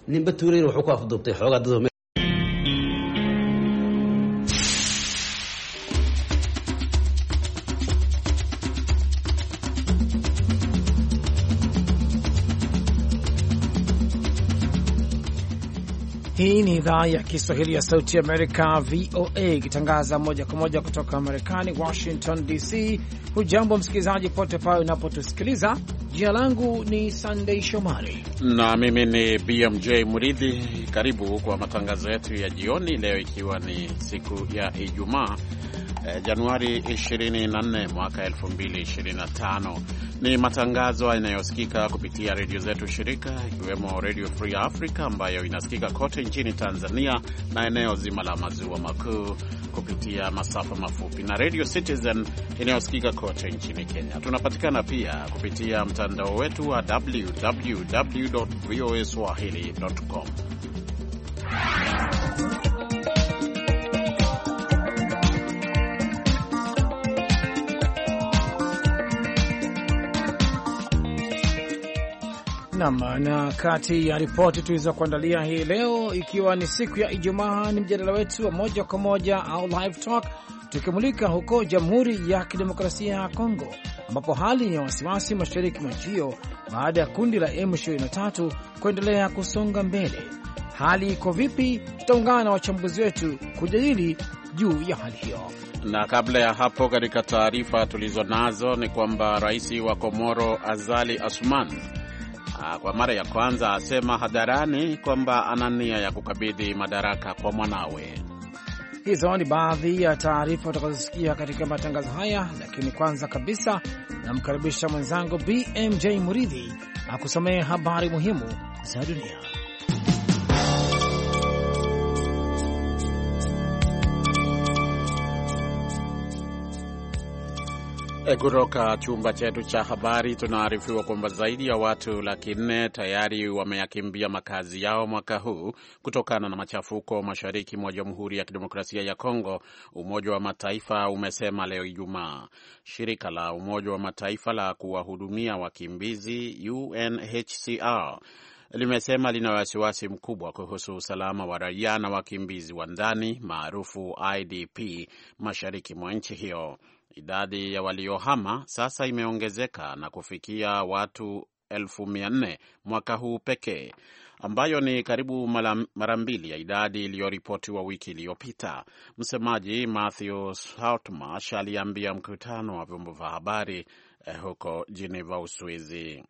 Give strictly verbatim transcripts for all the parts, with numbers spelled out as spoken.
ninba tuureeyay wuxuu ku afduubtay xoogaa dad. Hii ni idhaa ya Kiswahili ya Sauti ya Amerika, V O A, ikitangaza moja kwa moja kutoka Marekani, Washington D C. Hujambo msikilizaji pote pale unapotusikiliza. Jina langu ni Sunday Shomari na mimi ni B M J Muridhi. Karibu kwa matangazo yetu ya jioni leo, ikiwa ni siku ya Ijumaa, Januari ishirini na nne mwaka elfu mbili ishirini na tano. Ni matangazo yanayosikika kupitia redio zetu shirika, ikiwemo Radio Free Africa ambayo inasikika kote nchini Tanzania na eneo zima la maziwa makuu kupitia masafa mafupi, na Radio Citizen inayosikika kote nchini Kenya. Tunapatikana pia kupitia mtandao wetu wa w w w dot v o a swahili dot com. Na, na kati ya ripoti tulizo kuandalia hii leo, ikiwa ni siku ya Ijumaa, ni mjadala wetu wa moja kwa moja au live talk, tukimulika huko Jamhuri ya Kidemokrasia ya Kongo, ambapo hali ya wasiwasi mashariki mwa nchi hiyo baada ya kundi la M ishirini na tatu kuendelea kusonga mbele. Hali iko vipi? Tutaungana na wachambuzi wetu kujadili juu ya hali hiyo. Na kabla ya hapo, katika taarifa tulizo nazo ni kwamba rais wa Komoro Azali Assoumani kwa mara ya kwanza asema hadharani kwamba ana nia ya kukabidhi madaraka kwa mwanawe. Hizo ni baadhi ya taarifa utakazosikia katika matangazo haya, lakini kwanza kabisa namkaribisha mwenzangu B M J Muridhi akusomea habari muhimu za dunia. Kutoka chumba chetu cha habari tunaarifiwa kwamba zaidi ya watu laki nne tayari wameyakimbia makazi yao mwaka huu kutokana na machafuko mashariki mwa Jamhuri ya Kidemokrasia ya Kongo, Umoja wa Mataifa umesema leo Ijumaa. Shirika la Umoja wa Mataifa la kuwahudumia wakimbizi U N H C R limesema lina wasiwasi mkubwa kuhusu usalama wa raia na wakimbizi wa ndani maarufu I D P mashariki mwa nchi hiyo. Idadi ya waliohama sasa imeongezeka na kufikia watu elfu mia nne mwaka huu pekee, ambayo ni karibu mara mbili ya idadi iliyoripotiwa wiki iliyopita. Msemaji Matthew Saltmarsh aliambia mkutano wa vyombo vya habari eh, huko Geneva, Uswizi.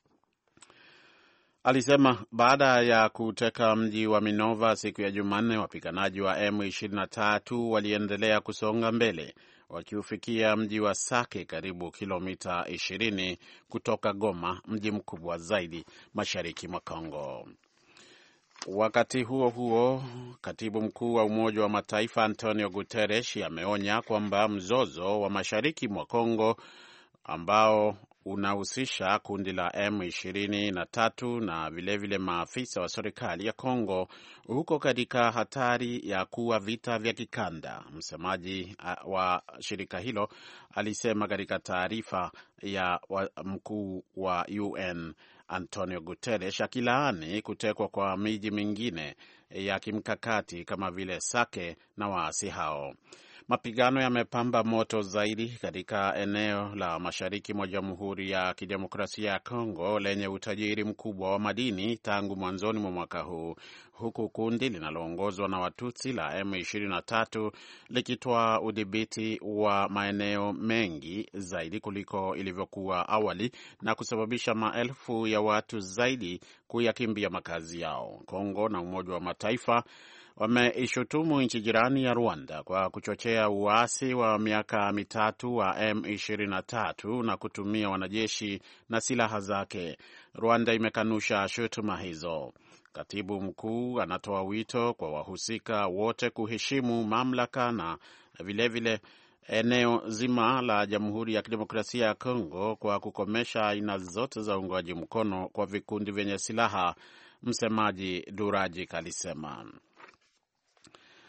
Alisema baada ya kuteka mji wa Minova siku ya Jumanne, wapiganaji wa M ishirini na tatu waliendelea kusonga mbele wakiufikia mji wa Sake, karibu kilomita ishirini kutoka Goma, mji mkubwa zaidi mashariki mwa Kongo. Wakati huo huo, katibu mkuu wa Umoja wa Mataifa Antonio Guterres ameonya kwamba mzozo wa mashariki mwa Kongo ambao unahusisha kundi la M ishirini na tatu na vilevile vile maafisa wa serikali ya Kongo huko katika hatari ya kuwa vita vya kikanda. Msemaji wa shirika hilo alisema katika taarifa ya mkuu wa U N Antonio Guterres, akilaani kutekwa kwa miji mingine ya kimkakati kama vile Sake na waasi hao. Mapigano yamepamba moto zaidi katika eneo la mashariki mwa Jamhuri ya Kidemokrasia ya Kongo lenye utajiri mkubwa wa madini tangu mwanzoni mwa mwaka huu, huku kundi linaloongozwa na Watutsi la M ishirini na tatu likitoa udhibiti wa maeneo mengi zaidi kuliko ilivyokuwa awali na kusababisha maelfu ya watu zaidi kuyakimbia makazi yao. Kongo na Umoja wa Mataifa wameishutumu nchi jirani ya Rwanda kwa kuchochea uasi wa miaka mitatu wa M ishirini na tatu na kutumia wanajeshi na silaha zake. Rwanda imekanusha shutuma hizo. Katibu mkuu anatoa wito kwa wahusika wote kuheshimu mamlaka na vilevile eneo zima la Jamhuri ya Kidemokrasia ya Kongo kwa kukomesha aina zote za uungwaji mkono kwa vikundi vyenye silaha, msemaji Duraji alisema.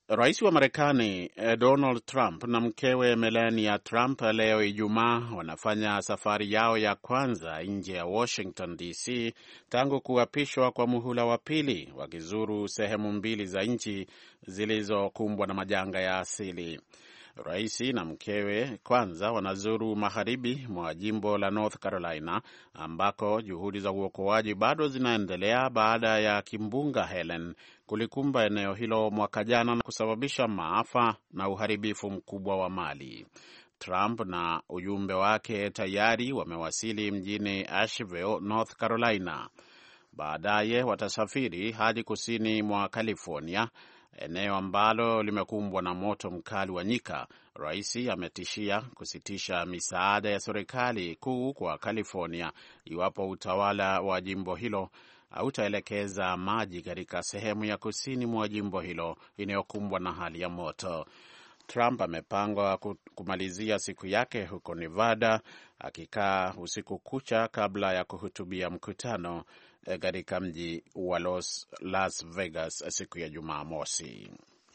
Rais wa Marekani Donald Trump na mkewe Melania Trump leo Ijumaa wanafanya safari yao ya kwanza nje ya Washington D C tangu kuapishwa kwa muhula wa pili, wakizuru sehemu mbili za nchi zilizokumbwa na majanga ya asili. Rais na mkewe kwanza wanazuru magharibi mwa jimbo la North Carolina ambako juhudi za uokoaji bado zinaendelea baada ya kimbunga Helen kulikumba eneo hilo mwaka jana na kusababisha maafa na uharibifu mkubwa wa mali. Trump na ujumbe wake tayari wamewasili mjini Asheville, North Carolina. Baadaye watasafiri hadi kusini mwa California, eneo ambalo limekumbwa na moto mkali wa nyika. Rais ametishia kusitisha misaada ya serikali kuu kwa California iwapo utawala wa jimbo hilo hautaelekeza maji katika sehemu ya kusini mwa jimbo hilo inayokumbwa na hali ya moto. Trump amepangwa kumalizia siku yake huko Nevada, akikaa usiku kucha kabla ya kuhutubia mkutano katika mji wa Los, Las Vegas siku ya Jumamosi.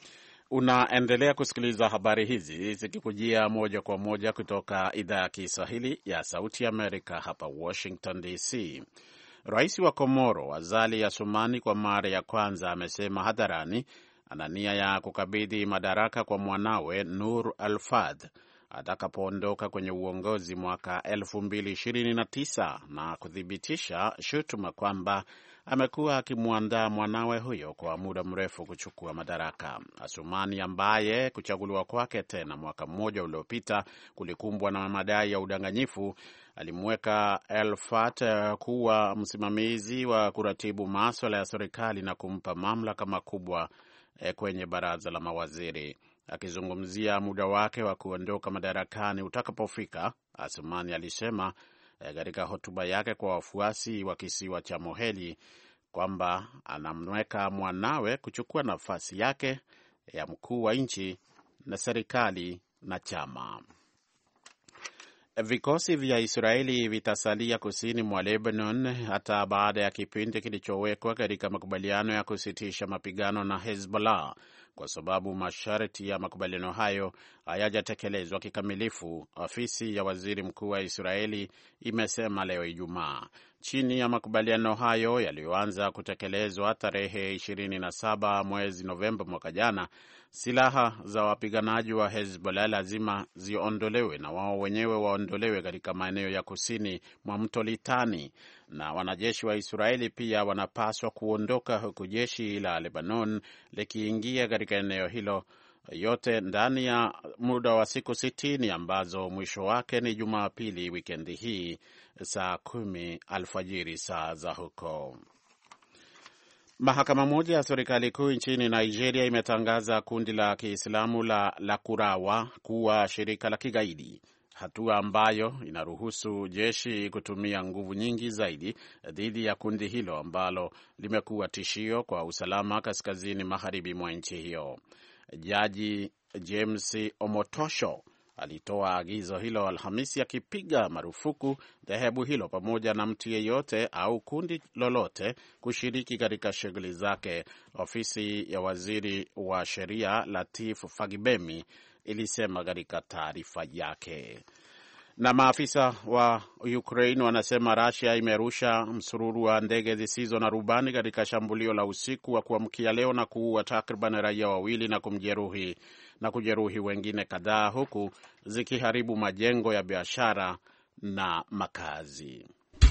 Unaendelea kusikiliza habari hizi zikikujia moja kwa moja kutoka idhaa ya Kiswahili ya Sauti Amerika hapa Washington D C. Rais wa Komoro Azali Assoumani kwa mara ya kwanza amesema hadharani ana nia ya kukabidhi madaraka kwa mwanawe Nur Al-Fadh atakapoondoka kwenye uongozi mwaka elfu mbili ishirini na tisa na kuthibitisha shutuma kwamba amekuwa akimwandaa mwanawe huyo kwa muda mrefu kuchukua madaraka. Assoumani ambaye kuchaguliwa kwake tena mwaka mmoja uliopita kulikumbwa na madai ya udanganyifu, alimweka Al-Fadh kuwa msimamizi wa kuratibu masuala ya serikali na kumpa mamlaka makubwa kwenye baraza la mawaziri. Akizungumzia muda wake wa kuondoka madarakani utakapofika, Assoumani alisema katika hotuba yake kwa wafuasi wa kisiwa cha Moheli kwamba anamweka mwanawe kuchukua nafasi yake ya mkuu wa nchi na serikali na chama. Vikosi vya Israeli vitasalia kusini mwa Lebanon hata baada ya kipindi kilichowekwa katika makubaliano ya kusitisha mapigano na Hezbollah, kwa sababu masharti ya makubaliano hayo hayajatekelezwa kikamilifu, ofisi ya waziri mkuu wa Israeli imesema leo Ijumaa. Chini ya makubaliano hayo yaliyoanza kutekelezwa tarehe ishirini na saba mwezi Novemba mwaka jana, silaha za wapiganaji wa Hezbollah lazima ziondolewe na wao wenyewe waondolewe katika maeneo ya kusini mwa mto Litani, na wanajeshi wa Israeli pia wanapaswa kuondoka, huku jeshi la Lebanon likiingia katika eneo hilo, yote ndani ya muda wa siku sitini ambazo mwisho wake ni Jumapili wikendi hii saa kumi alfajiri saa za huko. Mahakama moja ya serikali kuu nchini Nigeria imetangaza kundi la Kiislamu la Lakurawa kuwa shirika la kigaidi, hatua ambayo inaruhusu jeshi kutumia nguvu nyingi zaidi dhidi ya kundi hilo ambalo limekuwa tishio kwa usalama kaskazini magharibi mwa nchi hiyo. Jaji James Omotosho alitoa agizo hilo Alhamisi akipiga marufuku dhehebu hilo pamoja na mtu yeyote au kundi lolote kushiriki katika shughuli zake, ofisi ya waziri wa sheria Latif Fagibemi ilisema katika taarifa yake. Na maafisa wa Ukraine wanasema Russia imerusha msururu wa ndege zisizo na rubani katika shambulio la usiku wa kuamkia leo na kuua takriban raia wawili na kumjeruhi na kujeruhi wengine kadhaa, huku zikiharibu majengo ya biashara na makazi.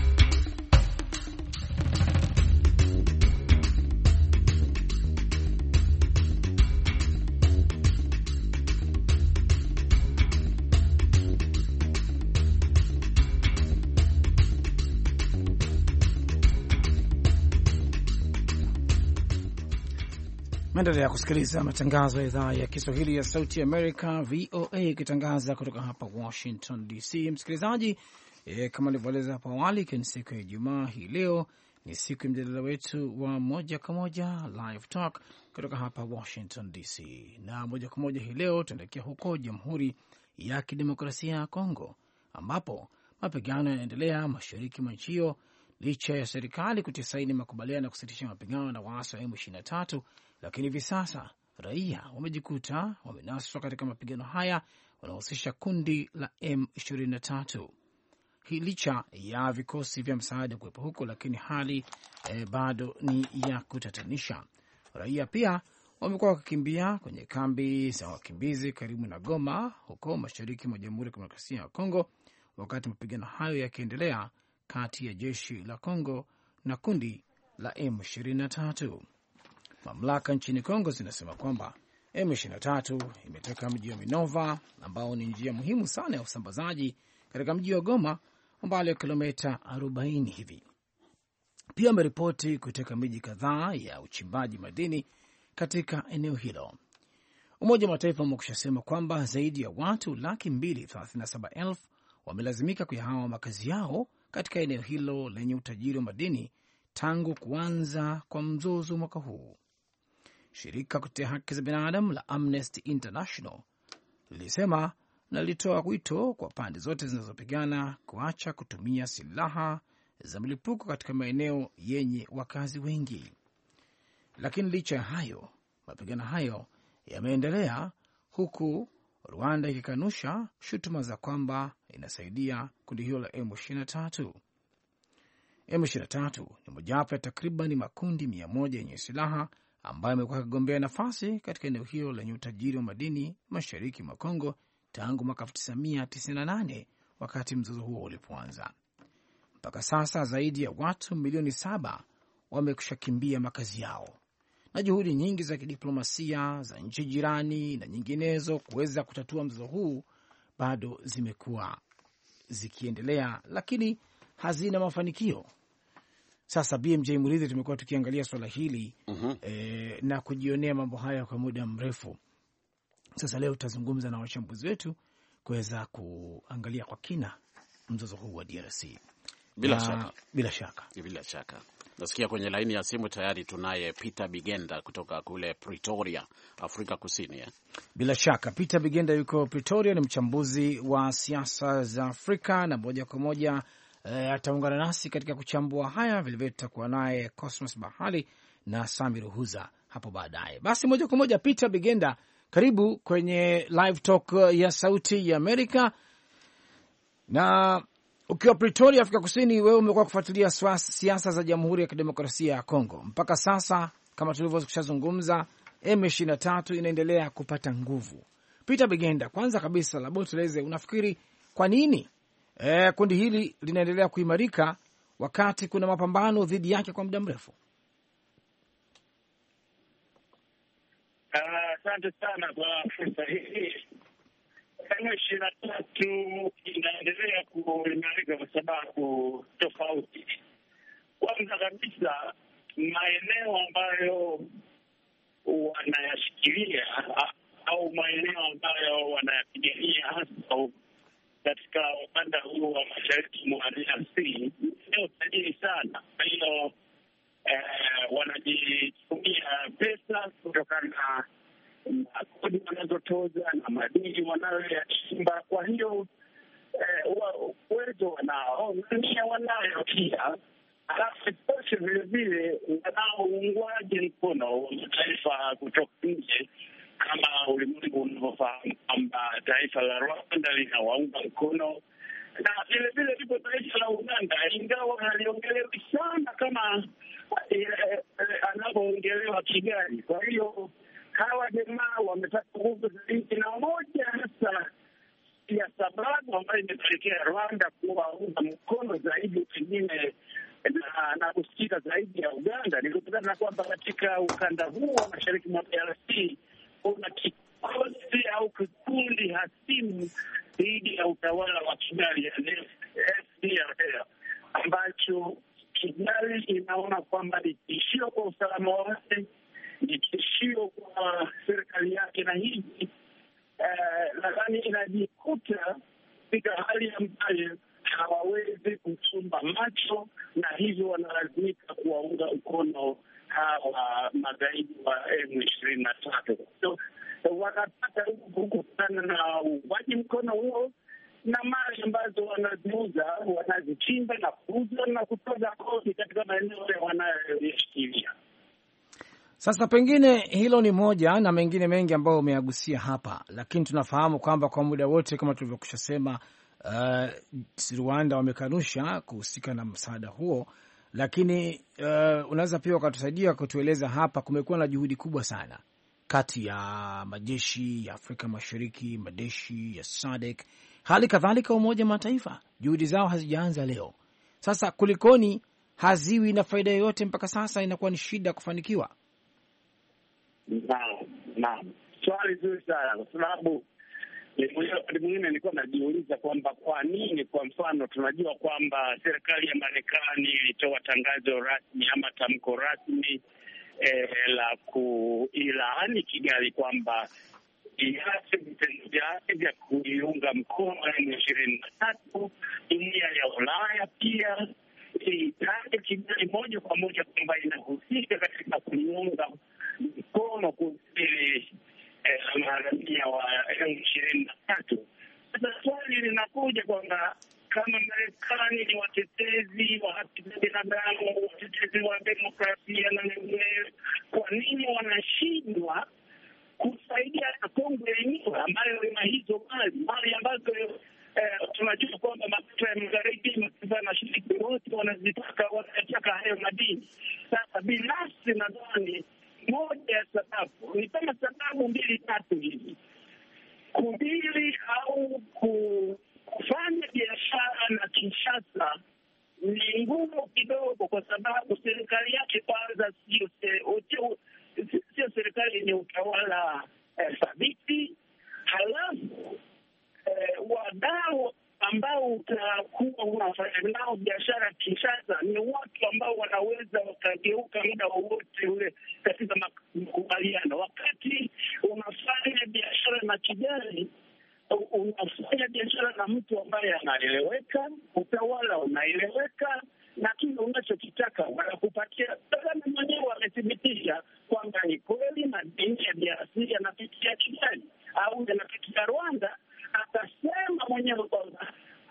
Maendelea kusikiliza matangazo ya idhaa ya Kiswahili ya Sauti Amerika, V O A, ikitangaza kutoka hapa Washington D C. Msikilizaji, e, kama nilivyoeleza hapo awali, ikiwa ni siku ya Ijumaa, hii leo ni siku ya mjadala wetu wa moja kwa moja Live Talk kutoka hapa Washington D C. Na moja kwa moja hii leo tunaelekea huko Jamhuri ya Kidemokrasia ya Kongo, ambapo mapigano yanaendelea mashariki mwa nchi hiyo licha ya serikali kutia saini makubaliano ya kusitisha mapigano na waasi wa M ishirini na tatu, lakini hivi sasa raia wamejikuta wamenaswa katika mapigano haya wanaohusisha kundi la M ishirini na tatu. Hii licha ya vikosi vya msaada kuwepo huko, lakini hali eh, bado ni ya kutatanisha. Raia pia wamekuwa wakikimbia kwenye kambi za wakimbizi karibu na Goma huko mashariki mwa Jamhuri ya Kidemokrasia ya Kongo, wakati mapigano hayo yakiendelea kati ya jeshi la Kongo na kundi la M ishirini na tatu. Mamlaka nchini Kongo zinasema kwamba M ishirini na tatu imeteka mji wa Minova ambao ni njia muhimu sana ya usambazaji katika mji wa Goma umbali wa kilomita arobaini hivi. Pia ameripoti kuteka miji kadhaa ya uchimbaji madini katika eneo hilo. Umoja wa Mataifa umekushasema kwamba zaidi ya watu laki mbili thelathini na saba elfu wamelazimika kuyahama makazi yao katika eneo hilo lenye utajiri wa madini tangu kuanza kwa mzozo mwaka huu. Shirika kutetea haki za binadamu la Amnesty International lilisema na lilitoa wito kwa pande zote zinazopigana kuacha kutumia silaha za mlipuko katika maeneo yenye wakazi wengi. Lakini licha ya hayo, mapigano hayo yameendelea huku Rwanda ikikanusha shutuma za kwamba inasaidia kundi hilo la M ishirini na tatu. M ishirini na tatu ni mojawapo ya takriban makundi mia moja yenye silaha ambayo amekuwa akigombea nafasi katika eneo hilo lenye utajiri wa madini mashariki mwa Kongo tangu mwaka elfu tisa mia tisini na nane wakati mzozo huo ulipoanza. Mpaka sasa zaidi ya watu milioni saba wamekushakimbia makazi yao, na juhudi nyingi za kidiplomasia za nchi jirani na nyinginezo kuweza kutatua mzozo huu bado zimekuwa zikiendelea, lakini hazina mafanikio. Sasa B M J Muridhi, tumekuwa tukiangalia swala hili uh-huh. e, na kujionea mambo haya kwa muda mrefu. Sasa leo tutazungumza na wachambuzi wetu kuweza kuangalia kwa kina mzozo huu wa D R C. Bila na, shaka. Bila shaka. Bila shaka. Nasikia kwenye laini ya simu tayari tunaye Peter Bigenda kutoka kule Pretoria, Afrika Kusini. Eh? Bila shaka. Peter Bigenda yuko Pretoria, ni mchambuzi wa siasa za Afrika na moja kwa moja eh, ataungana nasi katika kuchambua haya. Vilevile tutakuwa naye Cosmos Bahali na Sami Ruhuza hapo baadaye. Basi moja kwa moja, Peter Bigenda, karibu kwenye Live Talk ya Sauti ya Amerika. Na ukiwa Pretoria, Afrika Kusini, wewe umekuwa kufuatilia siasa za Jamhuri ya Kidemokrasia ya Kongo. Mpaka sasa kama tulivyokushazungumza, M ishirini na tatu inaendelea kupata nguvu. Peter Bigenda, kwanza kabisa labda tueleze unafikiri kwa nini e, kundi hili linaendelea kuimarika wakati kuna mapambano dhidi yake kwa muda mrefu? Asante uh, sana kwa fursa hii. M ishirini na tatu inaendelea kuimarika kwa sababu tofauti. Kwanza kabisa, maeneo ambayo wanayashikilia au maeneo ambayo wanayapigania hasa katika ukanda huu wa mashariki mwa D R C ni tajiri sana. Kwa hiyo eh, wanajitumia pesa kutokana na kodi wanazotoza na madini wanayoyachimba. Kwa hiyo uwezo wanao, nia wanayo pia. Halafu toshe vile vile wanao uungwaji mkono wa mataifa kutoka nje, kama ulimwengu unavyofahamu kwamba taifa la Rwanda linawaunga mkono, na vile vile lipo taifa la Uganda, ingawa haliongelewi sana kama anavyoongelewa Kigali. Kwa hiyo hawa jamaa wamepata nguvu zaidi, na moja hasa ya sababu ambayo imepelekea Rwanda kuwaunga mkono zaidi pengine na, na kusikika zaidi ya Uganda ni kutokana na kwamba katika ukanda huu wa mashariki mwa D R C kuna kikosi au kikundi hasimu dhidi ya utawala wa Kigali ya F D R L ambacho Kigali inaona kwamba ni tishio kwa usalama wake, ni tishio kwa serikali yake, na hivi uh, nadhani inajikuta katika hali ambayo hawawezi kuchumba macho, na hivyo wanalazimika kuwaunga mkono hawa magaidi wa M ishirini na tatu. So, so wanapata kukutana na uwaji mkono huo na mali ambazo wanaziuza, wanazichimba na kuuza na kutoza kodi katika maeneo wanayoyashikilia. Sasa pengine hilo ni moja na mengine mengi ambayo umeagusia hapa, lakini tunafahamu kwamba kwa muda wote kama tulivyokusha sema, uh, Rwanda wamekanusha kuhusika na msaada huo, lakini uh, unaweza pia ukatusaidia kutueleza hapa, kumekuwa na juhudi kubwa sana kati ya majeshi ya Afrika Mashariki, majeshi ya S A D C, hali kadhalika Umoja wa Mataifa. Juhudi zao hazijaanza leo. Sasa kulikoni haziwi na faida yoyote mpaka sasa, inakuwa ni shida kufanikiwa? Naam, naam, swali zuri sana, kwa sababu wakati mwingine nilikuwa najiuliza kwamba kwa nini, kwa mfano tunajua kwamba serikali ya Marekani ilitoa tangazo rasmi ama tamko rasmi eh, la kuilaani Kigali kwamba iache vitendo vyake vya kuiunga mkono M ishirini na tatu. Jumuiya ya Ulaya pia itaje Kigali moja kwa moja kwamba inahusika katika kuiunga mkono kuzili maharamia wa M ishirini na tatu. Sasa swali linakuja kwamba kama Marekani ni watetezi wa haki za binadamu, watetezi wa demokrasia na mengineyo, kwa nini wanashindwa kusaidia Kongo yenyewe ambayo ina hizo mali mali ambazo eh, tunajua kwamba mataifa ya magharibi, mataifa ya mashariki wote wanazitaka, wanataka hayo madini. Sasa binafsi nadhani moja ya sababu ni kama sababu mbili tatu hivi kudili au kufanya biashara na Kinshasa ni ngumu kidogo, kwa sababu serikali yake kwanza sio sio serikali yenye utawala thabiti. Eh, halafu eh, wadau ambao utakuwa unafanya nao biashara Kinshasa ni watu ambao wanaweza wakageuka muda wowote ule katika makubaliano. Wakati unafanya biashara na Kigali, unafanya biashara na mtu ambaye anaeleweka, utawala unaeleweka, na kile unachokitaka wanakupatia. Kagame mwenyewe wamethibitisha kwamba ni kweli madini ya D R C yanapitia Kigali au yanapitia Rwanda. Akasema mwenyewe kwamba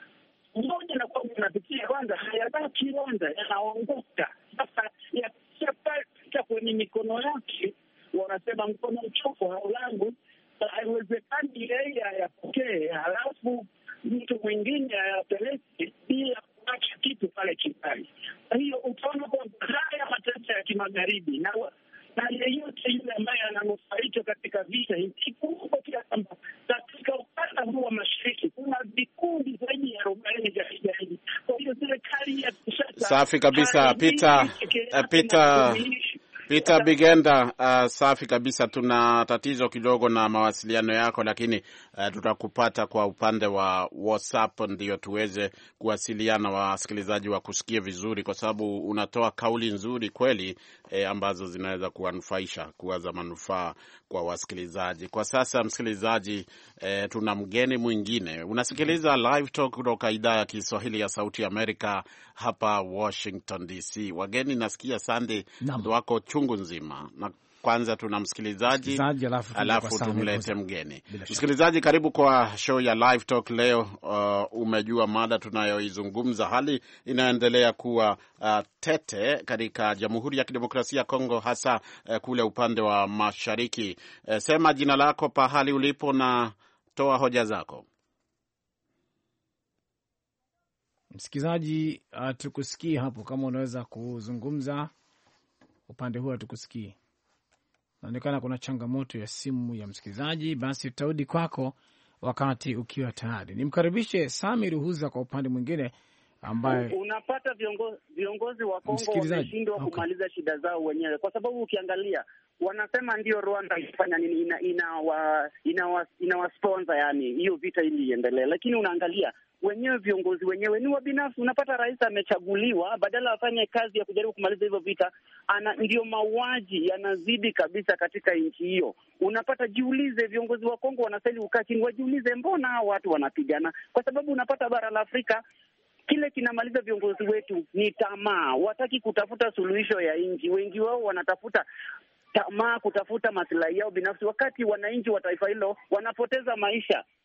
moja na kwamba yanapitia Rwanda hayabaki Rwanda, yanaondoka. Sasa yakishapita kwenye mikono yake, wanasema mkono mchofu haulangu. Haiwezekani yeye ayapokee halafu mtu mwingine ayapeleke bila kuacha kitu pale Kigali. Kwa hiyo utaona kwamba haya mataifa ya kimagharibi na na yeyote yule ambaye ananufaika katika vita hivi, ikumbuka pia kwamba katika ukanda huu wa mashariki kuna vikundi zaidi ya arobaini vya kigaidi. Kwa hiyo serikali ya Kinshasa, safi kabisa Peter Peter Peter Bigenda, uh, safi kabisa. Tuna tatizo kidogo na mawasiliano yako, lakini uh, tutakupata kwa upande wa WhatsApp ndio tuweze kuwasiliana, wasikilizaji wa kusikia vizuri, kwa sababu unatoa kauli nzuri kweli eh, ambazo zinaweza kuwanufaisha, kuwa za manufaa kwa wasikilizaji. Kwa sasa msikilizaji, eh, tuna mgeni mwingine. Unasikiliza Live Talk kutoka idhaa ya Kiswahili ya Sauti ya Amerika hapa Washington D C. Wageni nasikia Sunday wako chungu nzima, na kwanza tuna msikilizaji alafu tumlete mgeni. Msikilizaji, karibu kwa show ya Live Talk leo. Uh, umejua mada tunayoizungumza, hali inaendelea kuwa uh, tete katika Jamhuri ya Kidemokrasia ya Kongo, hasa uh, kule upande wa mashariki. Uh, sema jina lako, pahali ulipo, na toa hoja zako. Msikilizaji, uh, tukusikii hapo, kama unaweza kuzungumza upande huo tukusikii. Inaonekana kuna changamoto ya simu ya msikilizaji, basi tutarudi kwako wakati ukiwa tayari. Nimkaribishe Sami Ruhuza kwa upande mwingine, ambaye unapata viongozi viongozi wa Kongo wameshindwa okay. kumaliza shida zao wenyewe, kwa sababu ukiangalia wanasema ndio Rwanda ifanya nini, ina ina ina ina sponsor yani hiyo vita ili iendelee, lakini unaangalia wenyewe viongozi wenyewe ni wabinafsi. Unapata rais amechaguliwa, badala afanye kazi ya kujaribu kumaliza hivyo vita, ana ndio mauaji yanazidi kabisa katika nchi hiyo. Unapata, jiulize, viongozi wa Kongo wanastahili ukaa chini wajiulize, mbona hao watu wanapigana? Kwa sababu unapata bara la Afrika kile kinamaliza viongozi wetu ni tamaa, wataki kutafuta suluhisho ya nchi. Wengi wao wanatafuta tamaa, kutafuta maslahi yao binafsi, wakati wananchi wa taifa hilo wanapoteza maisha.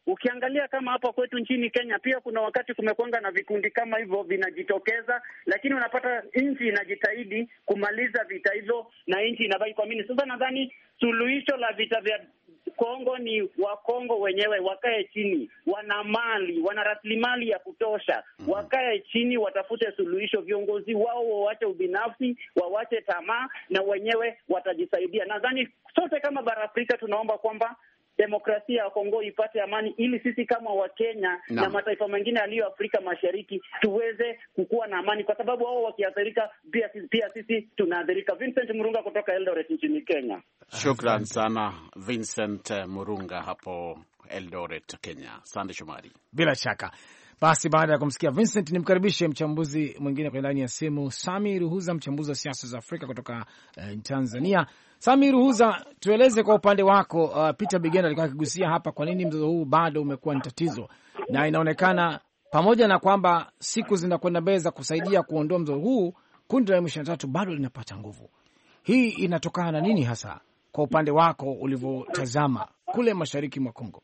Ukiangalia kama hapa kwetu nchini Kenya pia kuna wakati kumekuanga na vikundi kama hivyo vinajitokeza, lakini unapata nchi inajitahidi kumaliza vita hivyo na nchi inabaki kwa mini. Sasa nadhani suluhisho la vita vya Kongo ni Wakongo wenyewe wakae chini, wana mali, wana rasilimali ya kutosha, wakae chini watafute suluhisho. Viongozi wao wawache ubinafsi, wawache tamaa, na wenyewe watajisaidia. Nadhani sote kama bara Afrika tunaomba kwamba demokrasia ya Kongo ipate amani, ili sisi kama Wakenya na, na mataifa mengine yaliyo Afrika Mashariki tuweze kukua na amani, kwa sababu wao wakiathirika pia, pia sisi tunaathirika. Vincent Murunga kutoka Eldoret nchini Kenya. Shukran sana Vincent Murunga hapo Eldoret, Kenya. Asante Shomari. Bila shaka. Basi baada ya kumsikia Vincent, nimkaribishe mchambuzi mwingine kwa ndani ya simu, Sami Ruhuza, mchambuzi wa siasa za Afrika kutoka uh, Tanzania. Sami Ruhuza, tueleze kwa upande wako. Uh, Peter Bigenda alikuwa akigusia hapa kwa nini mzozo huu bado umekuwa ni tatizo, na inaonekana pamoja na kwamba siku zinakwenda mbele za kusaidia kuondoa mzozo huu, kundi la M ishirini na tatu bado linapata nguvu. Hii inatokana na nini hasa kwa upande wako ulivyotazama kule mashariki mwa Kongo?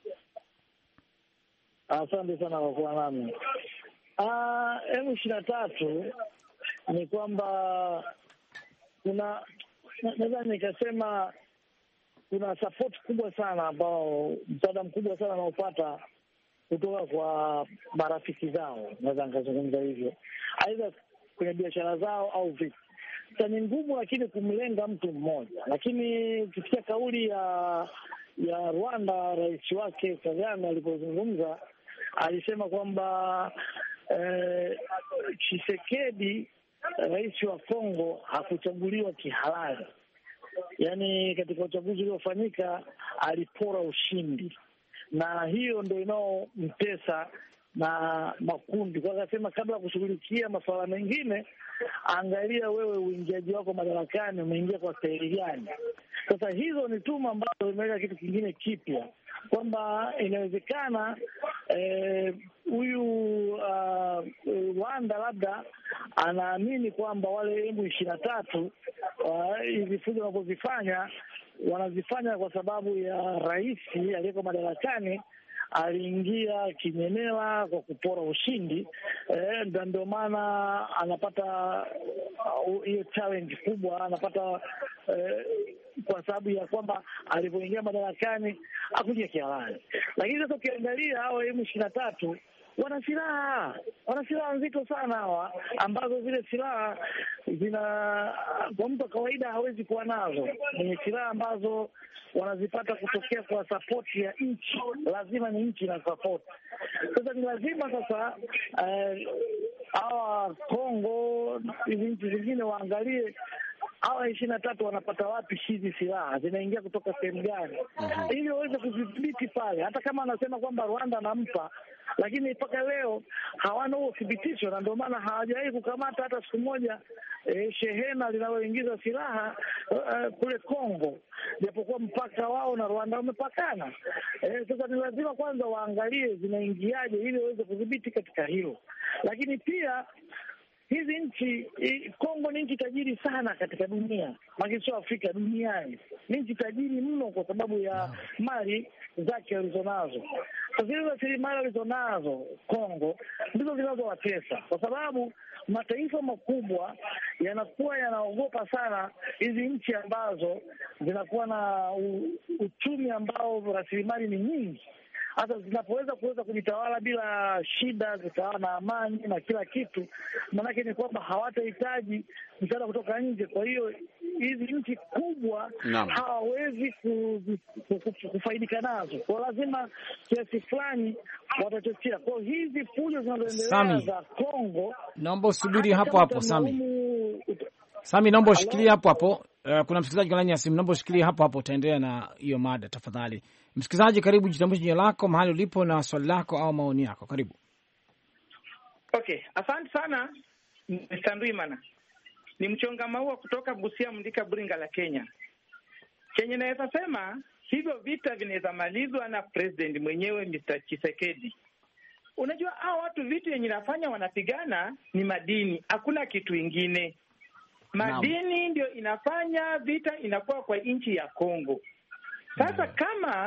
Asante sana kwa kuwa nami. Ah, M ishirini na tatu ni kwamba kuna, naweza nikasema kuna support kubwa sana ambao, msaada mkubwa sana wanaopata kutoka kwa marafiki zao, naweza nikazungumza hivyo, aidha kwenye biashara zao au vipi. Sasa ni ngumu lakini kumlenga mtu mmoja, lakini ukisikia kauli ya ya Rwanda, rais wake Kagame alipozungumza, alisema kwamba eh, Tshisekedi, rais wa Kongo, hakuchaguliwa kihalali. Yaani katika uchaguzi uliofanyika alipora ushindi, na hiyo ndio inaomtesa na makundi. Kwa akasema kabla ya kushughulikia masuala mengine, angalia wewe uingiaji wako madarakani umeingia kwa staili gani. Sasa hizo ni tuma ambazo imeweka kitu kingine kipya, kwamba inawezekana huyu eh, uh, Rwanda labda anaamini kwamba wale M ishirini na tatu hizi uh, fujo wanapozifanya wanazifanya kwa sababu ya rais aliyeko madarakani aliingia kinyenela kwa kupora ushindi, eh, ndio maana anapata hiyo uh, challenge kubwa anapata eh, kwa sababu ya kwamba alipoingia madarakani hakuja kihalali. Lakini sasa ukiangalia hao M ishirini na tatu wana silaha, wana silaha nzito sana hawa, ambazo zile silaha zina kwa mtu kawaida hawezi kuwa nazo. Ni silaha ambazo wanazipata kutokea kwa support ya nchi, lazima ni nchi na support. Sasa ni lazima sasa hawa uh, Kongo, hizi nchi zingine waangalie hawa ishirini na tatu wanapata wapi hizi silaha, zinaingia kutoka sehemu gani, uh-huh. ili waweze kudhibiti pale. Hata kama anasema kwamba Rwanda anampa, lakini mpaka leo hawana huo thibitisho, na ndio maana hawajawahi kukamata hata siku moja e, shehena linaloingiza silaha uh, kule Kongo, japokuwa mpaka wao na Rwanda umepakana. E, sasa ni lazima kwanza waangalie zinaingiaje ili waweze kudhibiti katika hilo. Lakini pia hizi nchi, Kongo ni nchi tajiri sana katika dunia, maana sio Afrika, duniani. Ni nchi tajiri mno kwa sababu ya mali zake walizonazo. Sasa zile rasilimali walizonazo Kongo ndizo zinazowatesa, kwa sababu mataifa makubwa yanakuwa yanaogopa sana hizi nchi ambazo zinakuwa na uchumi ambao rasilimali ni nyingi. Hata zinapoweza kuweza kujitawala bila shida, zikawa na amani na kila kitu, maanake ni kwamba hawatahitaji msaada kutoka nje. Kwa hiyo hizi nchi kubwa hawawezi kufaidika nazo, kwa lazima kiasi fulani watachochea. Kwa hizi fujo zinazoendelea za Kongo, naomba usubiri hapo hapo Sami. Sami, naomba ushikilie hapo hapo. Uh, kuna msikilizaji kwa ndani ya simu, naomba ushikilie hapo hapo, utaendelea na hiyo mada tafadhali. Msikilizaji, karibu, jitambulishe jina lako, mahali ulipo na swali lako au maoni yako. Karibu. Okay, asante sana Mister Ndwimana. Ni mchonga maua kutoka Busia Mndika Buringa la Kenya. Chenye naweza sema hivyo vita vinaweza malizwa na president mwenyewe Mister Tshisekedi. Unajua hao watu vitu yenye nafanya wanapigana ni madini, hakuna kitu ingine. Madini ndio inafanya vita inakuwa kwa nchi ya Kongo. Sasa kama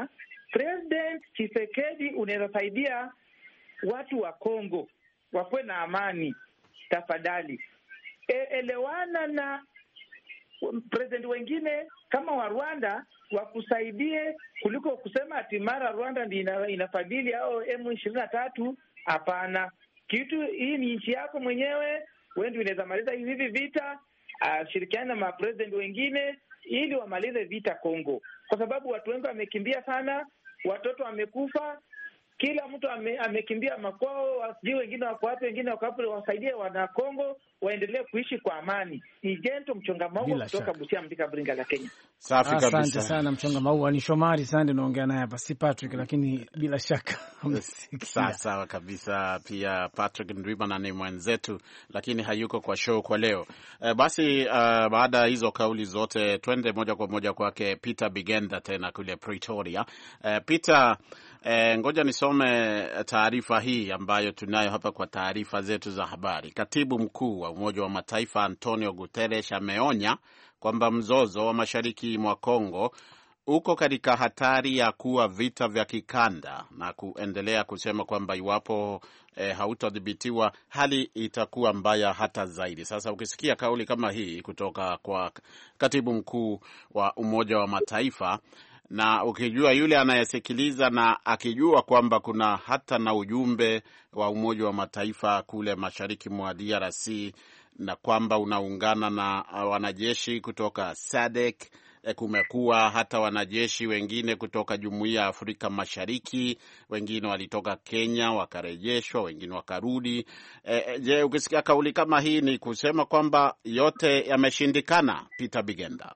President Tshisekedi, unaweza saidia watu wa Kongo wakuwe na amani, tafadhali. E, elewana na president wengine kama wa Rwanda wakusaidie, kuliko kusema ati mara Rwanda ndi ina, inafadhili au M ishirini na tatu. Hapana, kitu hii ni nchi yako mwenyewe, wewe ndio unaweza maliza hivi vita. Uh, shirikiana na president wengine ili wamalize vita Kongo, kwa sababu watu wengi wamekimbia sana, watoto wamekufa, kila mtu ame, amekimbia makwao, wasijui wengine wako wapi, wengine wako wapi. Wasaidie wana Kongo waendelee kuishi kwa amani. Ni Jento Mchonga Maua kutoka Busia Mdika Bringa la Kenya. Safi kabisa. Asante sana Mchonga Maua. Ni Shomari Sande naongea naye hapa, si Patrick, lakini bila shaka sawa sawa kabisa. Pia Patrick Ndwimana ni mwenzetu lakini hayuko kwa show kwa leo. E, basi uh, baada ya hizo kauli zote twende moja kwa moja kwake Peter Bigenda tena kule Pretoria. E, Peter, E, ngoja nisome taarifa hii ambayo tunayo hapa kwa taarifa zetu za habari. Katibu mkuu wa Umoja wa Mataifa Antonio Guterres ameonya kwamba mzozo wa mashariki mwa Kongo uko katika hatari ya kuwa vita vya kikanda, na kuendelea kusema kwamba iwapo e, hautadhibitiwa hali itakuwa mbaya hata zaidi. Sasa ukisikia kauli kama hii kutoka kwa katibu mkuu wa Umoja wa Mataifa, na ukijua yule anayesikiliza na akijua kwamba kuna hata na ujumbe wa Umoja wa Mataifa kule mashariki mwa D R C na kwamba unaungana na wanajeshi kutoka S A D C, kumekuwa hata wanajeshi wengine kutoka Jumuiya ya Afrika Mashariki, wengine walitoka Kenya wakarejeshwa, wengine wakarudi. E, je, ukisikia kauli kama hii ni kusema kwamba yote yameshindikana, Peter Bigenda?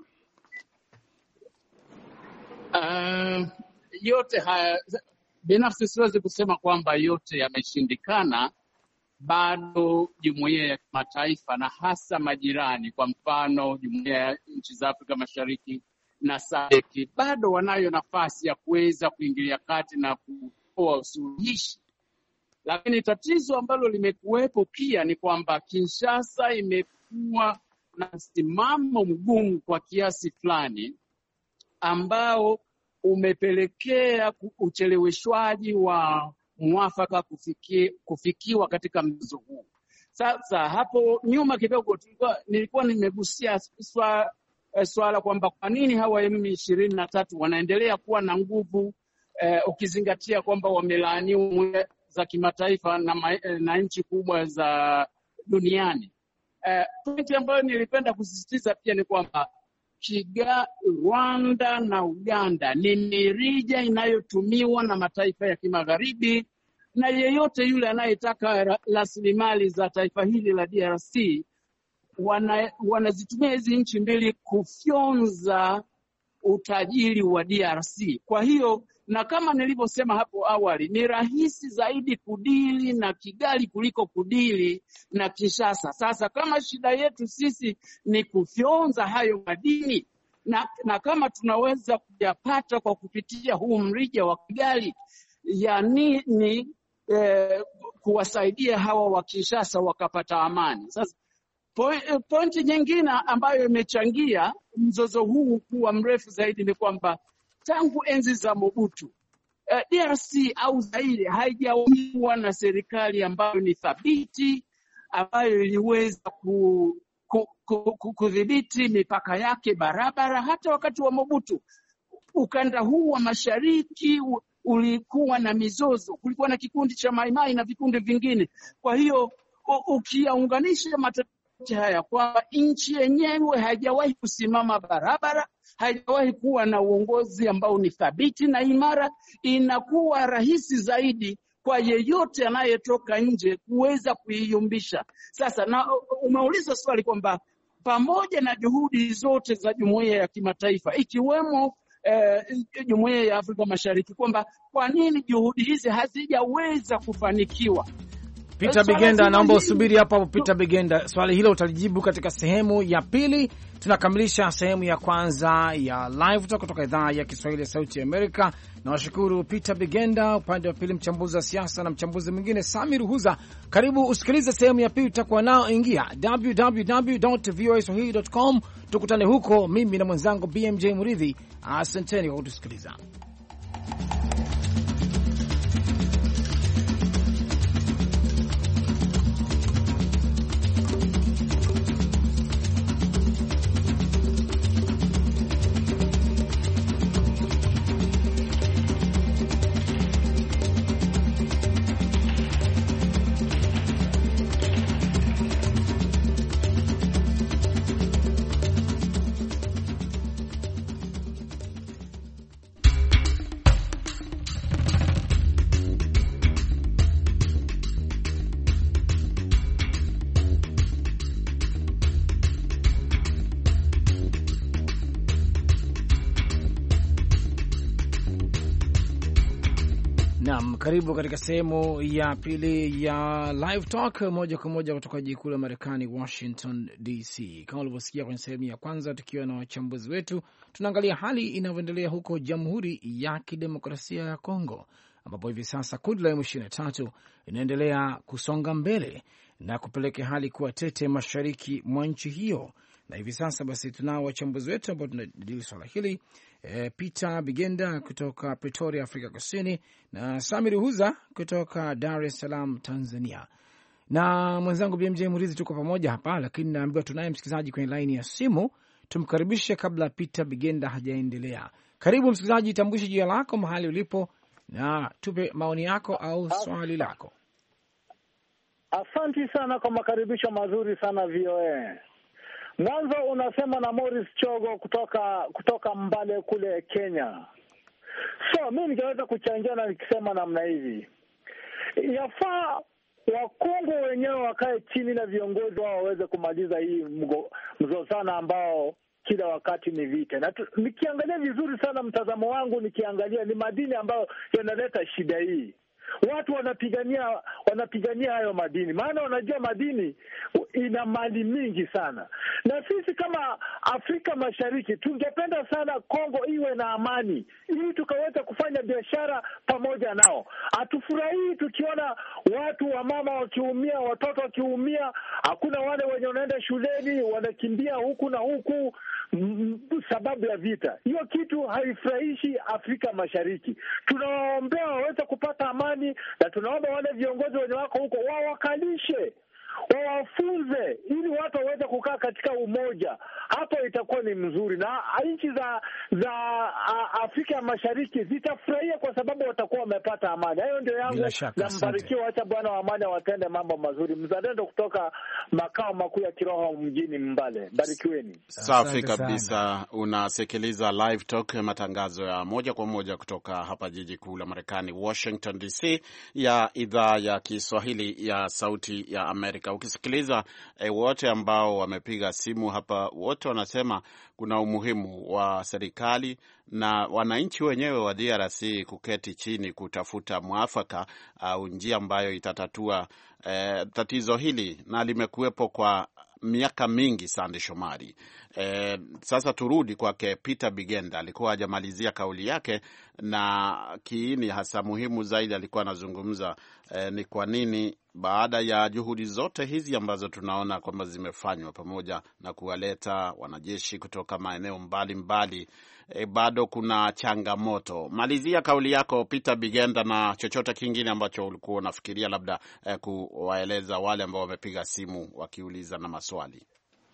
Uh, yote haya binafsi siwezi kusema kwamba yote yameshindikana. Bado jumuiya ya kimataifa na hasa majirani, kwa mfano jumuiya ya nchi za Afrika Mashariki na S A D C, bado wanayo nafasi ya kuweza kuingilia kati na kutoa usuluhishi. Lakini tatizo ambalo limekuwepo pia ni kwamba Kinshasa imekuwa na msimamo mgumu kwa kiasi fulani ambao umepelekea ucheleweshwaji wa mwafaka kufiki, kufikiwa katika mzozo huu. Sasa hapo nyuma kidogo tulikuwa nilikuwa nimegusia swala, swala kwamba kwa nini hawa M ishirini na tatu wanaendelea kuwa na nguvu eh, ukizingatia kwamba wamelaaniwa za kimataifa na, na nchi kubwa za duniani. Eh, pointi ambayo nilipenda kusisitiza pia ni kwamba Kigali, Rwanda na Uganda ni mirija inayotumiwa na mataifa ya kimagharibi, na yeyote yule anayetaka rasilimali za taifa hili la D R C wana, wanazitumia hizi nchi mbili kufyonza utajiri wa D R C. Kwa hiyo, na kama nilivyosema hapo awali, ni rahisi zaidi kudili na Kigali kuliko kudili na Kinshasa. Sasa kama shida yetu sisi ni kufyonza hayo madini, na, na kama tunaweza kuyapata kwa kupitia huu mrija wa Kigali, yani ni eh, kuwasaidia hawa wa Kinshasa wakapata amani. Sasa pointi nyingine ambayo imechangia mzozo huu kuwa mrefu zaidi ni kwamba tangu enzi za Mobutu, eh, D R C au Zaire haijaundwa na serikali ambayo ni thabiti, ambayo iliweza ku, ku, ku, ku, kudhibiti mipaka yake barabara. Hata wakati wa Mobutu, ukanda huu wa mashariki ulikuwa na mizozo, kulikuwa na kikundi cha Mai Mai na vikundi vingine. Kwa hiyo ukiyaunganisha matatizo haya kwamba nchi yenyewe haijawahi kusimama barabara, haijawahi kuwa na uongozi ambao ni thabiti na imara, inakuwa rahisi zaidi kwa yeyote anayetoka nje kuweza kuiyumbisha. Sasa na umeuliza swali kwamba pamoja na juhudi zote za jumuiya ya kimataifa ikiwemo eh, jumuiya ya Afrika Mashariki, kwamba kwa nini juhudi hizi hazijaweza kufanikiwa? Peter Bigenda, naomba usubiri hapo hapo. Peter Bigenda, swali hilo utalijibu katika sehemu ya pili. Tunakamilisha sehemu ya kwanza ya live talk kutoka idhaa ya Kiswahili ya Sauti ya Amerika. Na washukuru Peter Bigenda, upande wa pili mchambuzi wa siasa, na mchambuzi mwingine Sami Ruhuza. Karibu usikilize sehemu ya pili, tutakuwa nao. Ingia w w w dot v o a swahili dot com, tukutane huko, mimi na mwenzangu B M J Muridhi. Asanteni kwa kutusikiliza. Naam, karibu katika sehemu ya pili ya Live Talk moja kwa moja kutoka jiji kuu la Marekani, Washington D C. Kama ulivyosikia kwenye sehemu ya kwanza, tukiwa na wachambuzi wetu, tunaangalia hali inavyoendelea huko Jamhuri ya Kidemokrasia ya Kongo, ambapo hivi sasa kundi la M ishirini na tatu inaendelea kusonga mbele na kupeleka hali kuwa tete mashariki mwa nchi hiyo. Na hivi sasa basi tunao wachambuzi wetu ambao tunajadili swala hili. E, Peter Bigenda kutoka Pretoria, Afrika Kusini, na Samir Huza kutoka Dar es Salaam, Tanzania. Na mwenzangu B M J Murithi, tuko pamoja hapa, lakini naambiwa tunaye msikilizaji kwenye laini ya simu. Tumkaribishe kabla Peter Bigenda hajaendelea. Karibu msikilizaji, tambulishe jina lako, mahali ulipo, na tupe maoni yako au swali lako. Asante sana kwa makaribisho mazuri sana V O A. Mwanzo unasema na Morris Chogo kutoka kutoka Mbale kule Kenya. So mimi ningeweza kuchangia na nikisema namna hivi. Yafaa Wakongo wenyewe wakae chini na viongozi wao waweze kumaliza hii mzozana ambao kila wakati ni vita. Na tu, nikiangalia vizuri sana mtazamo wangu, nikiangalia ni madini ambayo yanaleta shida hii. Watu wanapigania wanapigania hayo madini, maana wanajua madini ina mali mingi sana. Na sisi kama Afrika Mashariki tungependa sana Kongo iwe na amani, ili tukaweza kufanya biashara pamoja nao. Hatufurahii tukiona watu wa mama wakiumia, watoto wakiumia, hakuna wale wenye wanaenda shuleni wanakimbia huku na huku m, sababu ya vita. Hiyo kitu haifurahishi Afrika Mashariki. Tunawaombea waweze kupata amani, na tunaomba wale viongozi wenye wako huko wawakalishe, wawafunze ili watu waweze kukaa katika umoja. Hapo itakuwa ni mzuri, na nchi za za Afrika ya Mashariki zitafurahia kwa sababu watakuwa wamepata amani. Hayo ndio yangu, na mbarikiwe, acha Bwana wa amani watende mambo mazuri. Mzalendo kutoka makao makuu ya kiroho mjini Mbale, barikiweni. Safi kabisa. Unasikiliza Live Talk, matangazo ya moja kwa moja kutoka hapa jiji kuu la Marekani, Washington D C, ya idhaa ya Kiswahili ya Sauti ya Amerika. Ukisikiliza eh, wote ambao wamepiga simu hapa, wote wanasema kuna umuhimu wa serikali na wananchi wenyewe wa D R C kuketi chini kutafuta mwafaka au njia ambayo itatatua eh, tatizo hili, na limekuwepo kwa miaka mingi. Sande Shomari. E, sasa turudi kwake Peter Bigenda. Alikuwa hajamalizia kauli yake, na kiini hasa muhimu zaidi alikuwa anazungumza e, ni kwa nini baada ya juhudi zote hizi ambazo tunaona kwamba zimefanywa pamoja na kuwaleta wanajeshi kutoka maeneo mbalimbali e, bado kuna changamoto. Malizia kauli yako Peter Bigenda, na chochote kingine ambacho ulikuwa unafikiria labda e, kuwaeleza wale ambao wamepiga simu wakiuliza na maswali.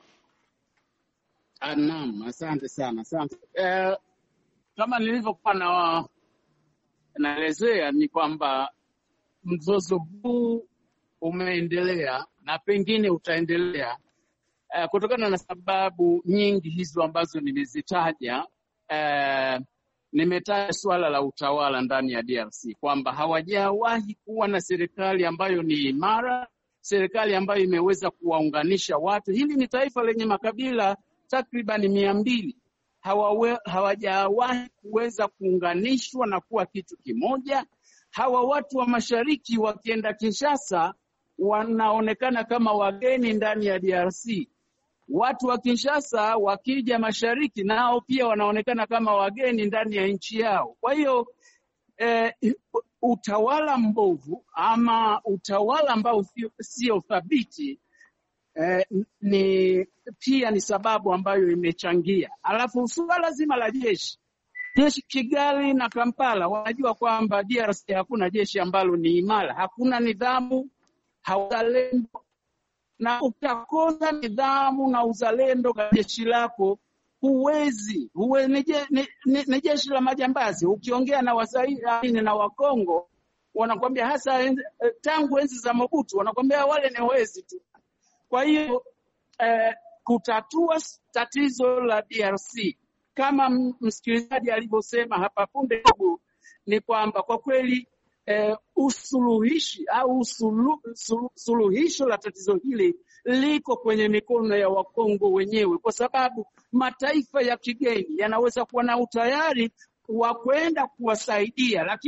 Naam, asante sana, asante. Eh, kama nilivyokuwa na naelezea ni kwamba mzozo huu umeendelea na pengine utaendelea eh, kutokana na sababu nyingi hizo ambazo nimezitaja. Eh, nimetaja swala la utawala ndani ya D R C kwamba hawajawahi kuwa na serikali ambayo ni imara, serikali ambayo imeweza kuwaunganisha watu. Hili ni taifa lenye makabila takriban mia mbili. Hawajawahi kuweza kuunganishwa na kuwa kitu kimoja. Hawa watu wa mashariki wakienda Kinshasa wanaonekana kama wageni ndani ya D R C. Watu wa Kinshasa wakija mashariki nao pia wanaonekana kama wageni ndani ya nchi yao. Kwa hiyo eh, utawala mbovu ama utawala ambao sio thabiti Eh, ni pia ni sababu ambayo imechangia. Alafu suala zima la jeshi, jeshi Kigali na Kampala wanajua kwamba D R C hakuna jeshi ambalo ni imara, hakuna nidhamu, hauzalendo. Na utakosa nidhamu na uzalendo kwa jeshi lako, huwezi huwe ni, ni, ni, ni jeshi la majambazi. Ukiongea na Wazaire na Wakongo wanakuambia, hasa enzi, tangu enzi za Mobutu wanakuambia wale ni wezi tu. Kwa hiyo eh, kutatua tatizo la D R C kama msikilizaji alivyosema hapa punde ni kwamba kwa kweli eh, usuluhishi au sulu, sulu, suluhisho la tatizo hili liko kwenye mikono ya Wakongo wenyewe, kwa sababu mataifa ya kigeni yanaweza kuwa na utayari wa kwenda kuwasaidia, lakini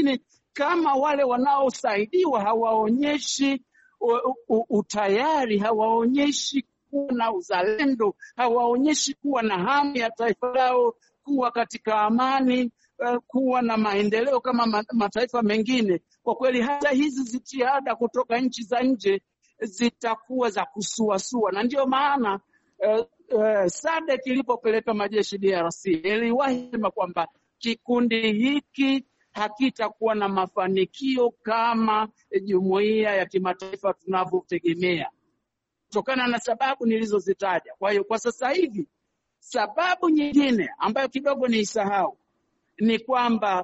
kama wale wanaosaidiwa hawaonyeshi utayari, hawaonyeshi kuwa na uzalendo, hawaonyeshi kuwa na hamu ya taifa lao kuwa katika amani, uh, kuwa na maendeleo kama mataifa mengine, kwa kweli hata hizi jitihada kutoka nchi za nje zitakuwa za kusuasua. Na ndio maana uh, uh, S A D C ilipopeleka majeshi D R C iliwahi sema kwamba kikundi hiki hakitakuwa na mafanikio kama jumuiya ya kimataifa tunavyotegemea, kutokana na sababu nilizozitaja. Kwa hiyo kwa sasa hivi sababu nyingine ambayo kidogo niisahau ni kwamba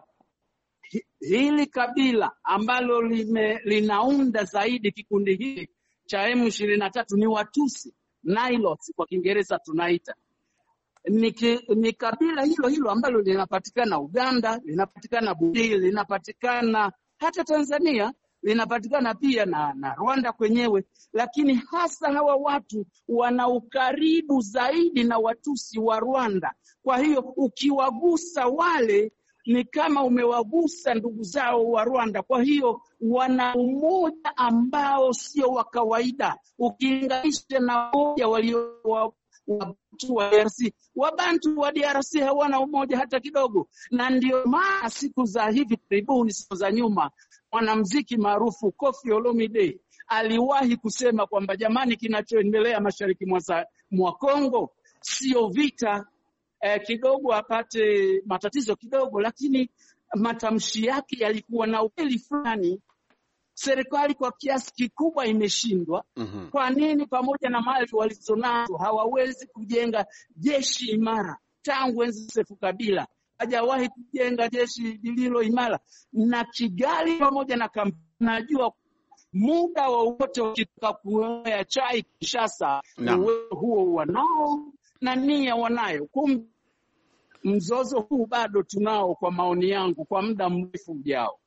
hili kabila ambalo lime, linaunda zaidi kikundi hili cha M ishirini na tatu ni Watusi, Nilots kwa Kiingereza tunaita. Ni, ni kabila hilo hilo ambalo linapatikana Uganda, linapatikana Burundi, linapatikana hata Tanzania, linapatikana pia na, na Rwanda kwenyewe, lakini hasa hawa watu wana ukaribu zaidi na Watusi wa Rwanda. Kwa hiyo ukiwagusa wale ni kama umewagusa ndugu zao wa Rwanda. Kwa hiyo wana umoja ambao sio wa kawaida ukilinganisha na umoja walio wa Wabantu wa D R C. Wabantu wa D R C hawana umoja hata kidogo, na ndio maana siku za hivi karibuni, siku za nyuma, mwanamuziki maarufu Koffi Olomide aliwahi kusema kwamba jamani, kinachoendelea mashariki mwa Kongo sio vita. Eh, kidogo apate matatizo kidogo, lakini matamshi yake yalikuwa na ukweli fulani. Serikali kwa kiasi kikubwa imeshindwa. Mm-hmm. Kwa nini pamoja na mali walizonazo hawawezi kujenga jeshi imara? Tangu enzi Sefu Kabila hajawahi kujenga jeshi lililo imara. Na Kigali pamoja na Kampala, najua muda wowote wakitaka kuoya chai Kinshasa, uwezo huo wanao na nia wanayo. Kumbe mzozo huu bado tunao, kwa maoni yangu, kwa muda mrefu ujao.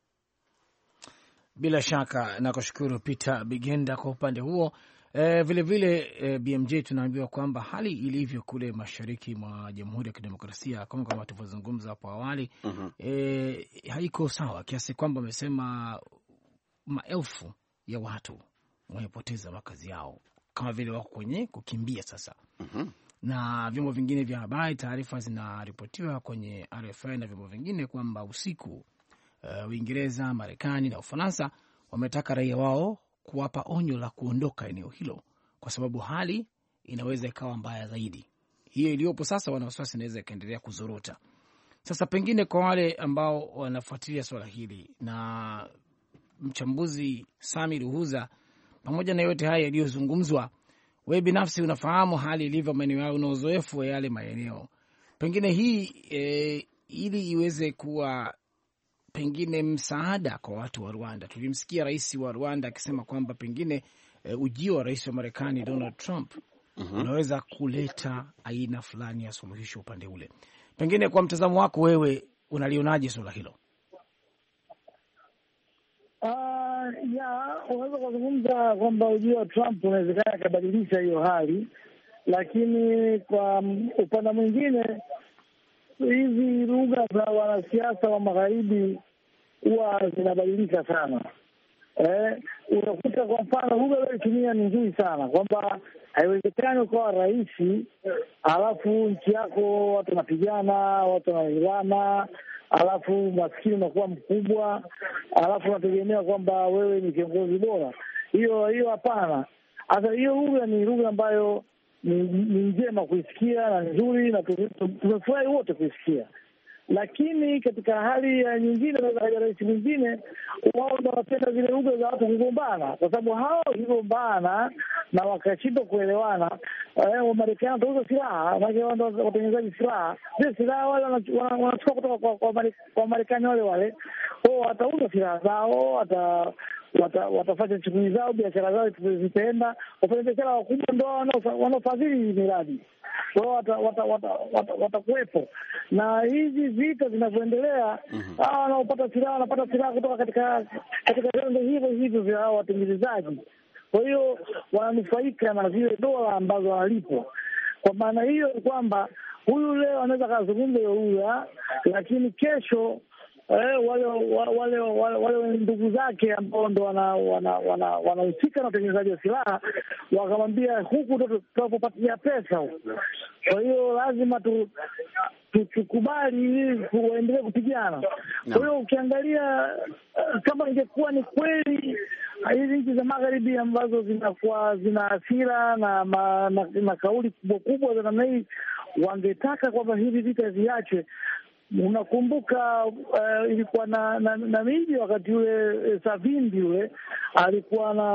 Bila shaka nakushukuru Peter Bigenda kwa upande huo. E, vile vile e, B M J tunaambiwa kwamba hali ilivyo kule mashariki mwa Jamhuri ya Kidemokrasia ya Kongo kama tulivyozungumza hapo awali, uh-huh. e, haiko sawa, kiasi kwamba wamesema maelfu ya watu wamepoteza makazi yao, kama vile wako kwenye kukimbia sasa. Uh-huh. Na vyombo vingine vya habari, taarifa zinaripotiwa kwenye R F I na vyombo vingine kwamba usiku uh, Uingereza, Marekani na Ufaransa wametaka raia wao kuwapa onyo la kuondoka eneo hilo, kwa sababu hali inaweza ikawa mbaya zaidi. Hiyo iliyopo sasa, wana wasiwasi inaweza ikaendelea kuzorota. Sasa pengine kwa wale ambao wanafuatilia swala hili, na mchambuzi Sami Ruhuza, pamoja na yote haya yaliyozungumzwa, wewe binafsi unafahamu hali ilivyo maeneo yao, una uzoefu wa yale maeneo, pengine hii e, ili iweze kuwa pengine msaada kwa watu wa Rwanda. Tulimsikia rais wa Rwanda akisema kwamba pengine e, ujio wa rais wa Marekani Donald Trump uh-huh. unaweza kuleta aina fulani ya suluhisho upande ule. Pengine kwa mtazamo wako wewe unalionaje swala hilo? Uh, ya unaweza kuzungumza kwamba ujio wa Trump unawezekana kubadilisha hiyo hali, lakini kwa upande mwingine hizi lugha za wanasiasa wa magharibi huwa zinabadilika sana. Eh, unakuta kwa mfano lugha inayotumia ni nzuri sana, kwamba haiwezekani ukawa rais alafu nchi yako watu wanapigana, watu wanaelewana, alafu maskini unakuwa mkubwa, alafu unategemea kwamba wewe ni kiongozi bora. Hiyo hiyo hapana. Sasa hiyo lugha ni lugha ambayo ni, ni njema kuisikia na nzuri, na tumefurahi wote kuisikia. Lakini katika hali ya nyingine, naweza kaja rais mwingine, wao wanapenda zile lugha za watu kugombana, kwa sababu hao kugombana na wakashindwa kuelewana. Eh, wa Marekani watauza silaha, maana wao watengenezaji silaha, zile silaha wale wanachukua kutoka kwa kwa, kwa Marekani wale wale, wao watauza silaha zao, wata Wata, watafanya shughuli zao, biashara zao zitaenda. Wafanya biashara wakubwa ndio wanaofadhili miradi, wao watakuwepo wata, wata, wata, wata. Na hizi vita zinavyoendelea, mm-hmm. hao wanaopata silaha wanapata silaha kutoka katika katika vyanzo hivyo hivyo vya hao watengenezaji. Kwa hiyo wananufaika na zile dola ambazo wanalipwa. Kwa maana hiyo ni kwamba huyu leo anaweza kuzungumza hiyo lugha, lakini kesho eh, wale wale wale, wale ndugu zake ambao ndo wanahusika wana, wana, wana na utengenezaji wa silaha, wakamwambia huku ndo tutapopatia pesa huku. Kwa hiyo lazima tu tukubali ili tuendelee kupigana. Kwa hiyo ukiangalia uh, kama ingekuwa ni kweli hizi nchi za magharibi ambazo zinakuwa zina hasira na, na, na, na kauli kubwa kubwa za namna hii, wangetaka kwamba hivi vita viache. Unakumbuka uh, ilikuwa na na, na miji wakati ule uh, Savimbi yule alikuwa na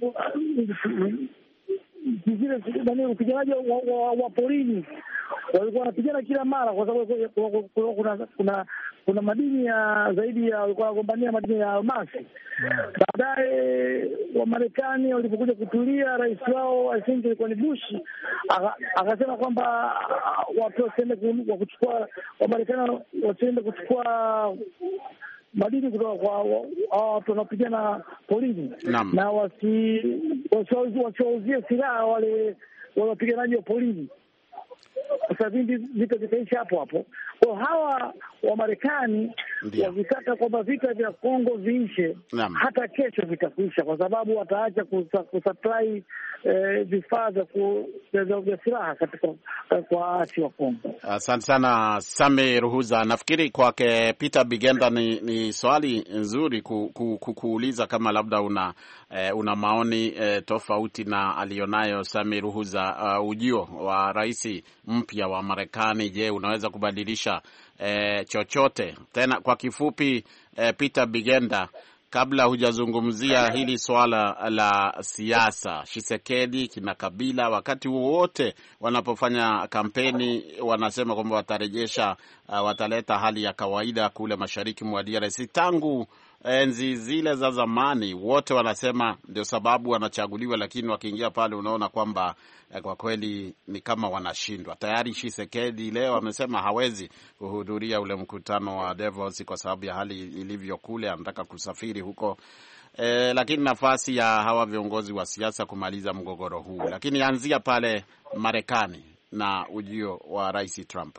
zile nani upiganaji wa, wa, wa porini walikuwa wanapigana kila mara, kwa sababu kuna kuna kuna madini ya zaidi ya walikuwa wanagombania madini ya almasi. Baadaye wa Marekani walipokuja kutulia, rais wao I think ilikuwa ni Bush, akasema kwamba watu wasiende kuchukua, wa Marekani wasiende kuchukua madini kutoka kwa watu wanapigana porini na wasi wasiwauzie silaha wale wapiganaji wa porini. Sasa hivi vita vitaisha hapo hapo. Kwa hawa wa Marekani wakitaka kwamba vita vya Kongo viishe, hata kesho vitakuisha, kwa sababu wataacha kusupply eh, vifaa vya silaha katika kwa waasi wa Kongo. Asante sana Sami Ruhuza. Nafikiri kwake Peter Bigenda ni, ni swali nzuri ku, ku, ku, kuuliza kama labda una eh, una maoni eh, tofauti na alionayo Sami Ruhuza. Uh, ujio wa rais mpya wa Marekani, je, unaweza kubadilisha eh, chochote? Tena kwa kifupi eh, Peter Bigenda, kabla hujazungumzia hili swala la siasa, Tshisekedi kina Kabila wakati wote wanapofanya kampeni wanasema kwamba watarejesha, uh, wataleta hali ya kawaida kule mashariki mwa D R C. Tangu enzi zile za zamani wote wanasema ndio sababu wanachaguliwa, lakini wakiingia pale unaona kwamba eh, kwa kweli ni kama wanashindwa. Tayari Tshisekedi leo amesema hawezi kuhudhuria ule mkutano wa Davos kwa sababu ya hali ilivyo kule, anataka kusafiri huko. Eh, lakini nafasi ya hawa viongozi wa siasa kumaliza mgogoro huu. Lakini anzia pale Marekani na ujio wa Rais Trump.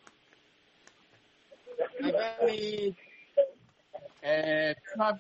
Nadhani Eh,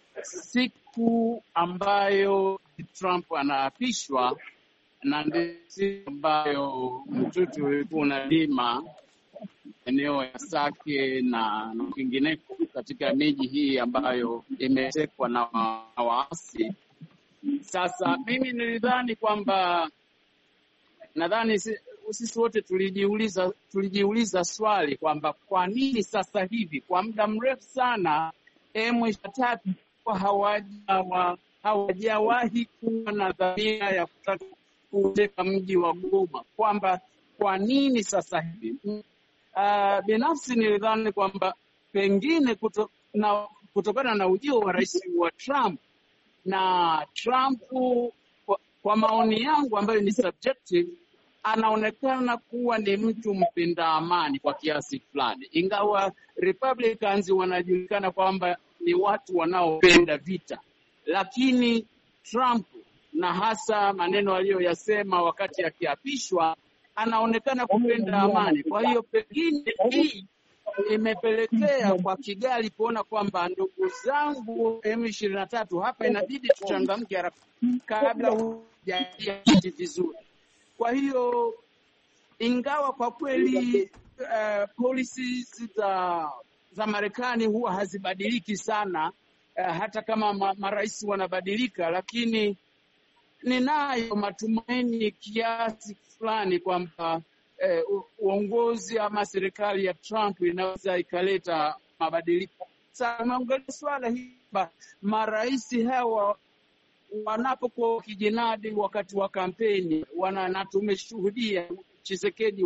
siku ambayo Trump anaapishwa na ndio siku ambayo mtutu ulikuwa unalima eneo ya Sake na kwingineko katika miji hii ambayo imetekwa na waasi. Sasa mimi nilidhani kwamba nadhani sisi wote tulijiuliza tulijiuliza swali kwamba kwa nini sasa hivi kwa muda mrefu sana M ishirini na tatu hawajawa hawajawahi kuwa na dhamira ya kutaka kuteka mji wa Goma, kwamba kwa nini sasa hivi? Uh, binafsi nilidhani kwamba pengine kuto, na, kutokana na ujio wa rais wa Trump na Trump kwa, kwa maoni yangu ambayo ni subjective, anaonekana kuwa ni mtu mpenda amani kwa kiasi fulani, ingawa Republicans wanajulikana kwamba ni watu wanaopenda vita, lakini Trump na hasa maneno aliyoyasema wakati akiapishwa anaonekana kupenda amani. Kwa hiyo pengine hii imepelekea kwa Kigali kuona kwamba ndugu zangu M ishirini na tatu hapa inabidi tuchangamke haraka kabla hujaingia vizuri. Kwa hiyo ingawa kwa kweli uh, policies za za Marekani huwa hazibadiliki sana, uh, hata kama ma, marais wanabadilika, lakini ninayo matumaini kiasi fulani kwamba uh, uongozi ama serikali ya Trump inaweza ikaleta mabadiliko. Sasa naangalia swala hili, marais hawa wanapokuwa wakijinadi wakati wa kampeni, wana na tumeshuhudia Tshisekedi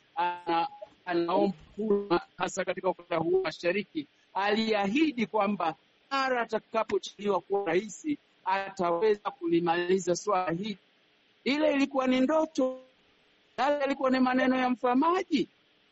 anaomba kura hasa katika ukanda huu mashariki, aliahidi kwamba mara atakapochaguliwa kuwa rais ataweza kulimaliza swala hili. Ile ilikuwa ni ndoto, yale ilikuwa ni maneno ya mfamaji.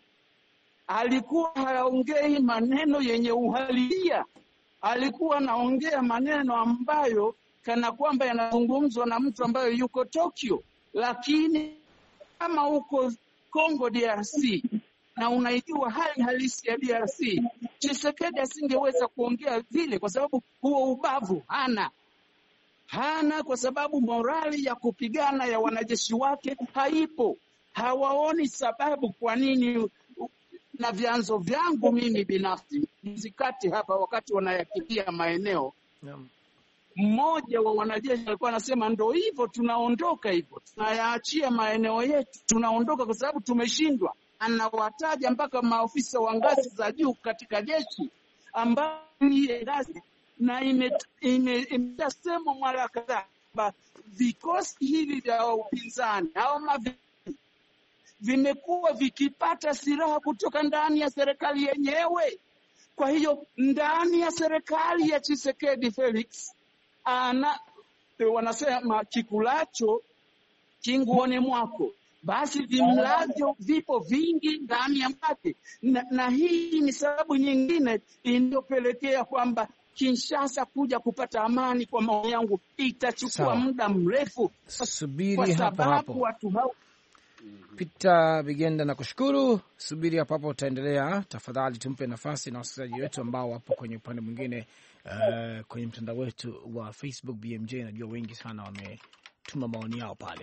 Alikuwa haongei maneno yenye uhalisia, alikuwa anaongea maneno ambayo kana kwamba yanazungumzwa na mtu ambaye yuko Tokyo. Lakini kama uko Congo D R C na unaijua hali halisi ya D R C, Tshisekedi asingeweza kuongea vile, kwa sababu huo ubavu hana hana kwa sababu morali ya kupigana ya wanajeshi wake haipo. Hawaoni sababu kwa nini, na vyanzo vyangu mimi binafsi mzikati hapa, wakati wanayakimbia maeneo, mmoja wa wanajeshi alikuwa anasema ndo hivyo, tunaondoka hivyo, tunayaachia maeneo yetu, tunaondoka kwa sababu tumeshindwa. Anawataja mpaka maofisa wa ngazi za juu katika jeshi ambao ni ngazi, na imetasemwa mara kadhaa kwamba vikosi hivi vya upinzani au mavi vimekuwa vikipata silaha kutoka ndani ya serikali yenyewe. Kwa hiyo ndani ya serikali ya Tshisekedi Felix, ana wanasema kikulacho kinguoni mwako, basi vimlavyo vipo vingi ndani ya mwake, na, na hii ni sababu nyingine inayopelekea kwamba Kinshasa kuja kupata amani, kwa maoni yangu itachukua muda mrefu. Subiri hapo hapo watu hao. Peter Bigenda, na kushukuru. Subiri hapo hapo, utaendelea tafadhali. Tumpe nafasi na wasikilizaji wetu ambao wapo kwenye upande mwingine, uh, kwenye mtandao wetu wa Facebook B M J. Najua wengi sana wametuma maoni yao pale.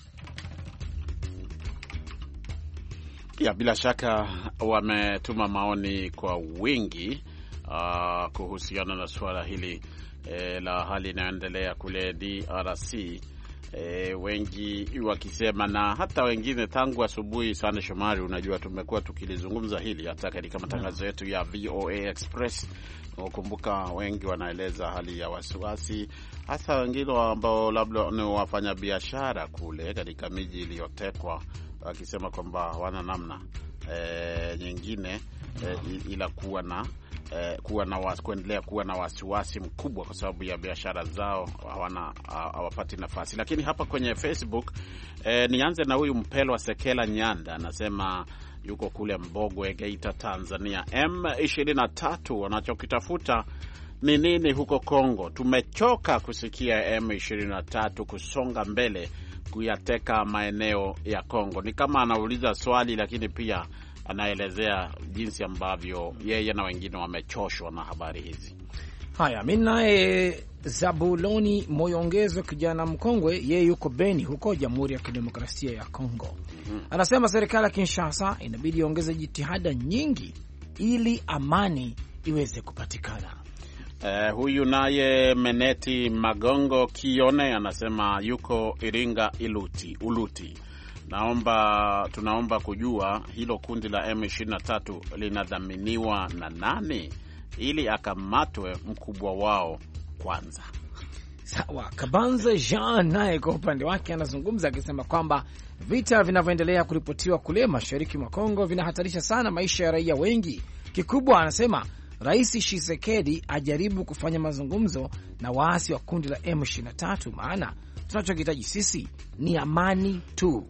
Ya, bila shaka wametuma maoni kwa wingi uh, kuhusiana na suala hili eh, la hali inayoendelea kule D R C. E, wengi wakisema, na hata wengine tangu asubuhi sana, Shomari, unajua tumekuwa tukilizungumza hili hata katika matangazo yetu ya V O A Express. Ukumbuka wengi wanaeleza hali ya wasiwasi, hasa wengine ambao labda ni wafanya biashara kule katika miji iliyotekwa, wakisema kwamba hawana namna e, nyingine e, ila kuwa na Eh, kuwa na wasi, kuendelea kuwa na wasiwasi mkubwa kwa sababu ya biashara zao, hawana hawapati nafasi. Lakini hapa kwenye Facebook eh, nianze na huyu Mpelwa Sekela Nyanda, anasema yuko kule Mbogwe, Geita, Tanzania. M ishirini na tatu wanachokitafuta ni nini huko Kongo? Tumechoka kusikia M ishirini na tatu kusonga mbele kuyateka maeneo ya Kongo. Ni kama anauliza swali, lakini pia anaelezea jinsi ambavyo yeye na wengine wamechoshwa na habari hizi. Haya, mimi naye Zabuloni Moyongezo, kijana mkongwe, yeye yuko Beni huko Jamhuri ya Kidemokrasia ya Kongo. Mm-hmm. Anasema serikali ya Kinshasa inabidi iongeze jitihada nyingi ili amani iweze kupatikana. Uh, huyu naye Meneti Magongo Kione anasema yuko Iringa Iluti, Uluti. Naomba tunaomba kujua hilo kundi la M ishirini na tatu linadhaminiwa na nani ili akamatwe mkubwa wao kwanza. Sawa. Kabanza Jean naye kwa upande wake anazungumza akisema kwamba vita vinavyoendelea kuripotiwa kule mashariki mwa Kongo vinahatarisha sana maisha ya raia wengi. Kikubwa anasema Rais Tshisekedi ajaribu kufanya mazungumzo na waasi wa kundi la M ishirini na tatu, maana tunachokitaji sisi ni amani tu.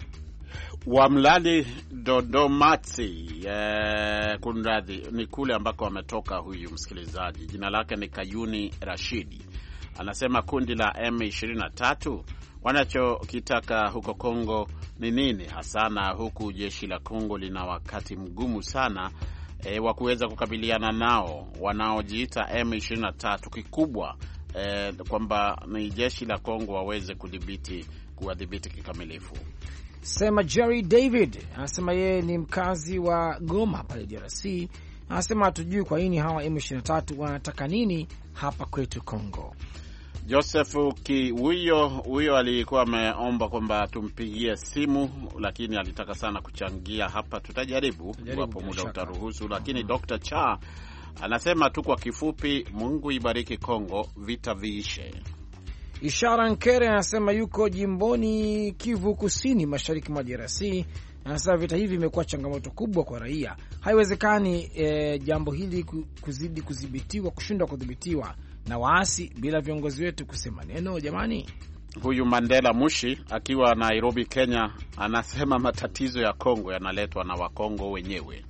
Wamlali Dodomatsi eh, kunradhi, ni kule ambako ametoka huyu msikilizaji. Jina lake ni Kayuni Rashidi. Anasema kundi la M ishirini na tatu wanachokitaka huko Kongo ni nini hasa, na huku jeshi la Kongo lina wakati mgumu sana e, wa kuweza kukabiliana nao wanaojiita M ishirini na tatu. Kikubwa e, kwamba ni jeshi la Kongo waweze kudhibiti kuwadhibiti kikamilifu. Sema Jerry David anasema yeye ni mkazi wa Goma pale D R C. Anasema hatujui kwa nini hawa M ishirini na tatu wanataka nini hapa kwetu Kongo. Joseph ki huyo huyo alikuwa ameomba kwamba tumpigie simu, lakini alitaka sana kuchangia hapa. Tutajaribu hapo muda utaruhusu, lakini mm-hmm. Doctor Cha anasema tu kwa kifupi, Mungu ibariki Kongo, vita viishe. Ishara Nkere anasema yuko jimboni Kivu Kusini, mashariki mwa D R C. Anasema vita hivi vimekuwa changamoto kubwa kwa raia. Haiwezekani e, jambo hili kuzidi kudhibitiwa, kushindwa kudhibitiwa na waasi bila viongozi wetu kusema neno, jamani. Huyu Mandela Mushi akiwa Nairobi, Kenya, anasema matatizo ya Kongo yanaletwa na Wakongo wenyewe.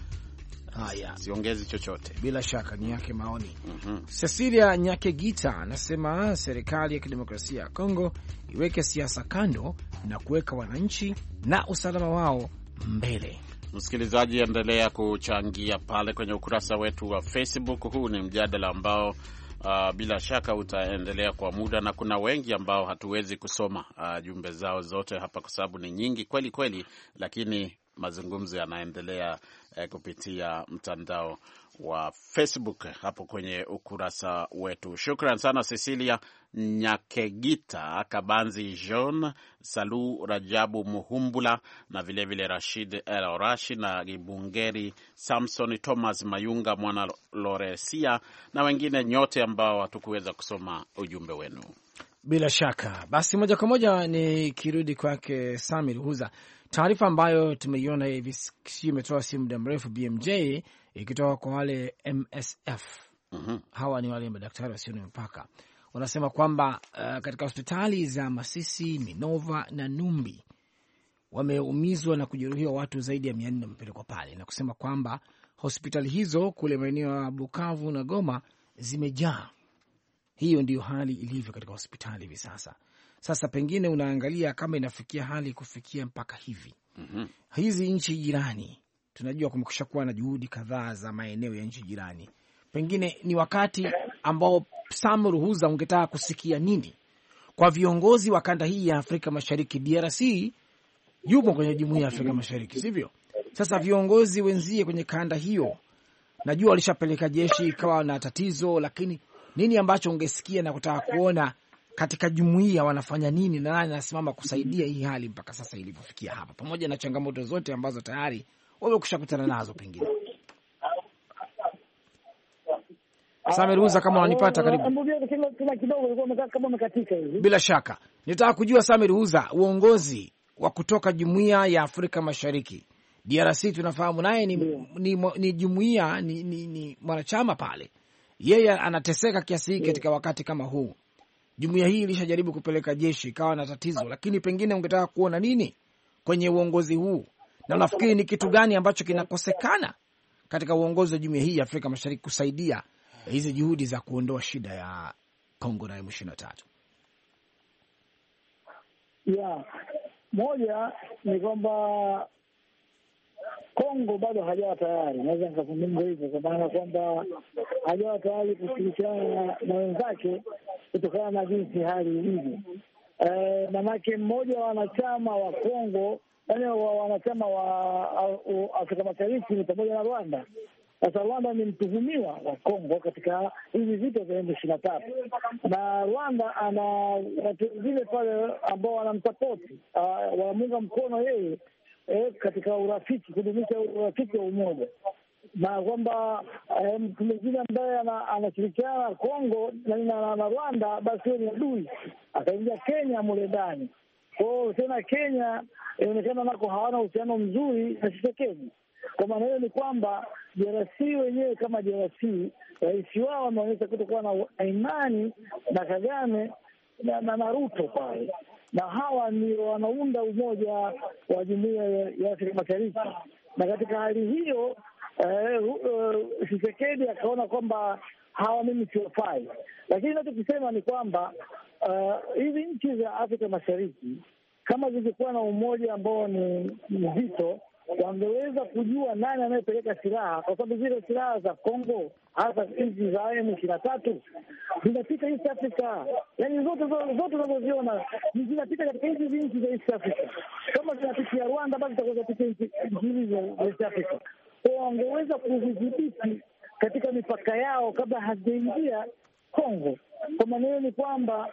Haya, siongezi chochote. Bila shaka ni yake maoni. Mm-hmm. Cecilia Nyakegita anasema serikali ya kidemokrasia ya Kongo iweke siasa kando na kuweka wananchi na usalama wao mbele. Msikilizaji, endelea kuchangia pale kwenye ukurasa wetu wa Facebook. Huu ni mjadala ambao Uh, bila shaka utaendelea kwa muda, na kuna wengi ambao hatuwezi kusoma uh, jumbe zao zote hapa kwa sababu ni nyingi kweli kweli, lakini mazungumzo yanaendelea uh, kupitia mtandao wa Facebook hapo kwenye ukurasa wetu. Shukran sana Cecilia Nyakegita, Kabanzi John, Salu Rajabu Muhumbula, na vile vile Rashid El Orashi na Gibungeri Samson, Thomas Mayunga, Mwana Loresia na wengine nyote ambao hatukuweza kusoma ujumbe wenu. Bila shaka. Basi moja kwa moja ni kirudi kwake Samir Huza. Taarifa ambayo tumeiona hivi imetoa si muda mrefu B M J ikitoka kwa wale M S F. Mm-hmm. Hawa ni wale madaktari wasio na mipaka. Wanasema kwamba uh, katika hospitali za Masisi, Minova na Numbi wameumizwa na kujeruhiwa watu zaidi ya mia nne wamepelekwa pale, na kusema kwamba hospitali hizo kule maeneo ya Bukavu na Goma zimejaa. Hiyo ndiyo hali ilivyo katika hospitali hivi sasa. Sasa pengine unaangalia kama inafikia hali kufikia mpaka hivi. Mm-hmm. Hizi nchi jirani tunajua kumekwisha kuwa na juhudi kadhaa za maeneo ya nchi jirani. Pengine ni wakati ambao Sam Ruhuza ungetaka kusikia nini kwa viongozi wa kanda hii ya Afrika Mashariki. D R C yupo kwenye Jumuiya ya Afrika Mashariki, sivyo? Sasa viongozi wenzie kwenye kanda hiyo, najua walishapeleka jeshi ikawa na tatizo, lakini nini ambacho ungesikia na kutaka kuona katika jumuiya wanafanya nini na nani anasimama kusaidia hii hali mpaka sasa ilipofikia hapa, pamoja na changamoto zote ambazo tayari wamekushakutana nazo? Pengine Samir Huza, kama unanipata, karibu. Bila shaka nitaka kujua Samir Huza, uongozi wa kutoka Jumuiya ya Afrika Mashariki D R C tunafahamu naye ni, ni, ni, ni jumuiya ni, ni, ni mwanachama pale, yeye anateseka kiasi hiki katika wakati kama huu. Jumuiya hii ilishajaribu kupeleka jeshi ikawa na tatizo, lakini pengine ungetaka kuona nini kwenye uongozi huu, na nafikiri ni kitu gani ambacho kinakosekana katika uongozi wa Jumuiya hii ya Afrika Mashariki kusaidia hizi juhudi za kuondoa shida ya Kongo na M ishirini na tatu? Ya moja ni kwamba Kongo bado hajawa tayari, naweza nikazungumza hivyo, kwa maana kwamba hajawa tayari kushirikiana na wenzake kutokana na jinsi hali ilivyo. Eh, manake mmoja wa wanachama wa Kongo, yaani wa wanachama wa Afrika Mashariki ni pamoja na Rwanda. Sasa Rwanda ni mtuhumiwa wa Kongo katika hivi vita vya M ishirini na tatu, na Rwanda ana watu vile pale ambao wanamsapoti, uh, wanamunga mkono yeye eh, katika urafiki, kudumisha urafiki wa umoja, na kwamba eh, mtu mwingine ambaye anashirikiana na Kongo na, na, na Rwanda basi ni adui, akaingia Kenya mule ndani. Kwa hiyo tena Kenya inaonekana nako hawana uhusiano mzuri na Tshisekedi. Kwa maana hiyo ni kwamba D R C wenyewe kama D R C, rais wao wameonyesha kutokuwa na imani na Kagame na, na Naruto pale, na hawa ni wanaunda umoja wa Jumuiya ya Afrika Mashariki. Na katika hali hiyo Tshisekedi eh, uh, akaona kwamba hawa mimi siwafai, lakini ninachokisema ni kwamba hizi uh, nchi za Afrika Mashariki kama zingekuwa na umoja ambao ni mzito, wangeweza kujua nani anayepeleka silaha, kwa sababu zile silaha za Kongo hasa nchi za M ishirini na tatu zinapita East Africa. Yaani zote zote unazoziona zinapita katika hizi nchi za East Africa. Kama zinapitia Rwanda, basi zitakuwa zinapita nchi hizi za East Africa. Kwa wangeweza kuzidhibiti katika mipaka yao kabla hazijaingia Kongo. Kwa maana ni kwamba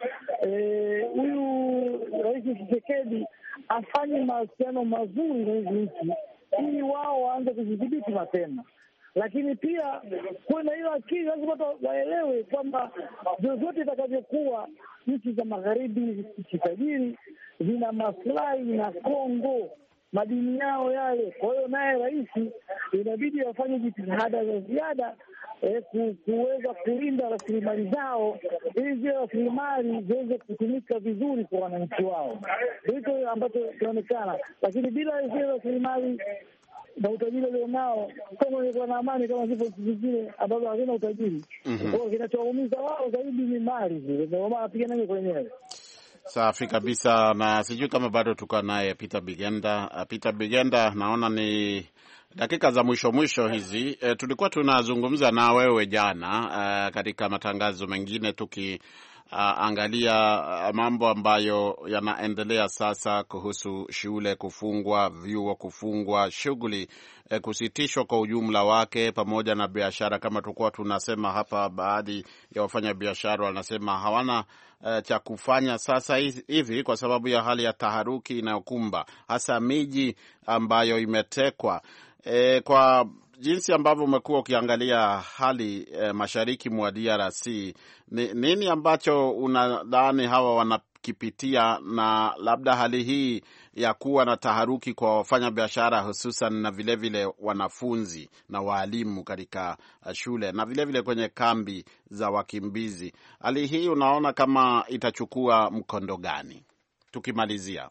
huyu eh, Rais Tshisekedi afanye mahusiano mazuri na hizi nchi ili wao waanze kuzidhibiti mapema. Lakini pia kuna hiyo akili, lazima waelewe kwamba vyovyote itakavyokuwa nchi za magharibi kitajiri zina maslahi na Kongo, madini yao yale. Kwa hiyo naye rais inabidi wafanye jitihada za ziada eh, kuweza kulinda rasilimali zao ili zile rasilimali ziweze kutumika vizuri kwa wananchi wao. Hicho ambacho kinaonekana, lakini bila zile rasilimali na utajiri ulionao, Kongo ilikuwa na amani kama zivyo nchi zingine ambazo hazina utajiri. Mm-hmm. Kwa hiyo kinachoumiza wao zaidi ni mali zile, ndio maana wanapigana wenyewe. Safi kabisa, na sijui kama bado tuko naye Peter Bigenda. Peter Bigenda, naona ni dakika za mwisho mwisho hizi. E, tulikuwa tunazungumza na wewe jana e, katika matangazo mengine tuki Uh, angalia uh, mambo ambayo yanaendelea sasa kuhusu shule kufungwa, vyuo kufungwa, shughuli eh, kusitishwa kwa ujumla wake, pamoja na biashara. Kama tulikuwa tunasema hapa, baadhi ya wafanya biashara wanasema hawana uh, cha kufanya sasa hivi kwa sababu ya hali ya taharuki inayokumba hasa miji ambayo imetekwa. Eh, kwa jinsi ambavyo umekuwa ukiangalia hali eh, mashariki mwa D R C, ni, nini ambacho unadhani hawa wanakipitia, na labda hali hii ya kuwa na taharuki kwa wafanya biashara hususan na vile vile wanafunzi na waalimu katika shule na vile vile kwenye kambi za wakimbizi, hali hii unaona kama itachukua mkondo gani? Tukimalizia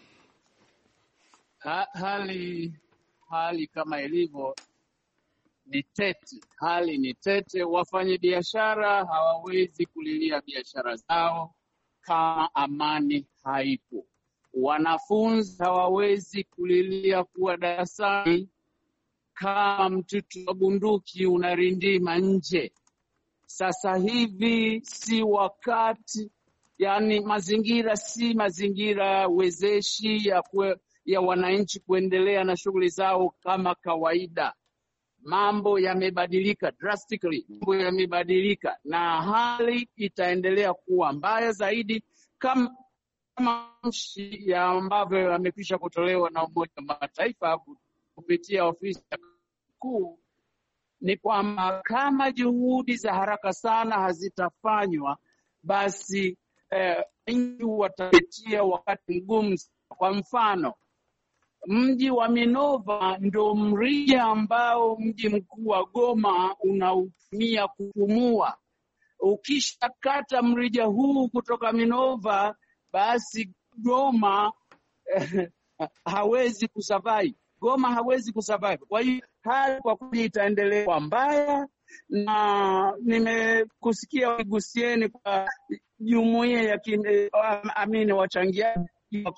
ha, hali hali kama ilivyo ni tete, hali ni tete. Wafanya biashara hawawezi kulilia biashara zao kama amani haipo. Wanafunzi hawawezi kulilia kuwa darasani kama mtutu wa bunduki unarindima nje. Sasa hivi si wakati, yani mazingira si mazingira wezeshi ya, kwe, ya wananchi kuendelea na shughuli zao kama kawaida. Mambo yamebadilika drastically, mambo yamebadilika na hali itaendelea kuwa mbaya zaidi kama matamshi ya ambavyo yamekwisha kutolewa na Umoja wa Mataifa kupitia ofisi ya kuu, ni kwamba kama juhudi za haraka sana hazitafanywa, basi eh, nchi watapitia wakati mgumu. Kwa mfano, mji wa Minova ndo mrija ambao mji mkuu wa Goma unautumia kupumua. Ukishakata mrija huu kutoka Minova, basi Goma eh, hawezi kusurvive. Goma hawezi kusurvive. Kwa hiyo hali kwa kweli itaendelea kwa mbaya, na nimekusikia wigusieni kwa jumuiya ya amini wachangiaji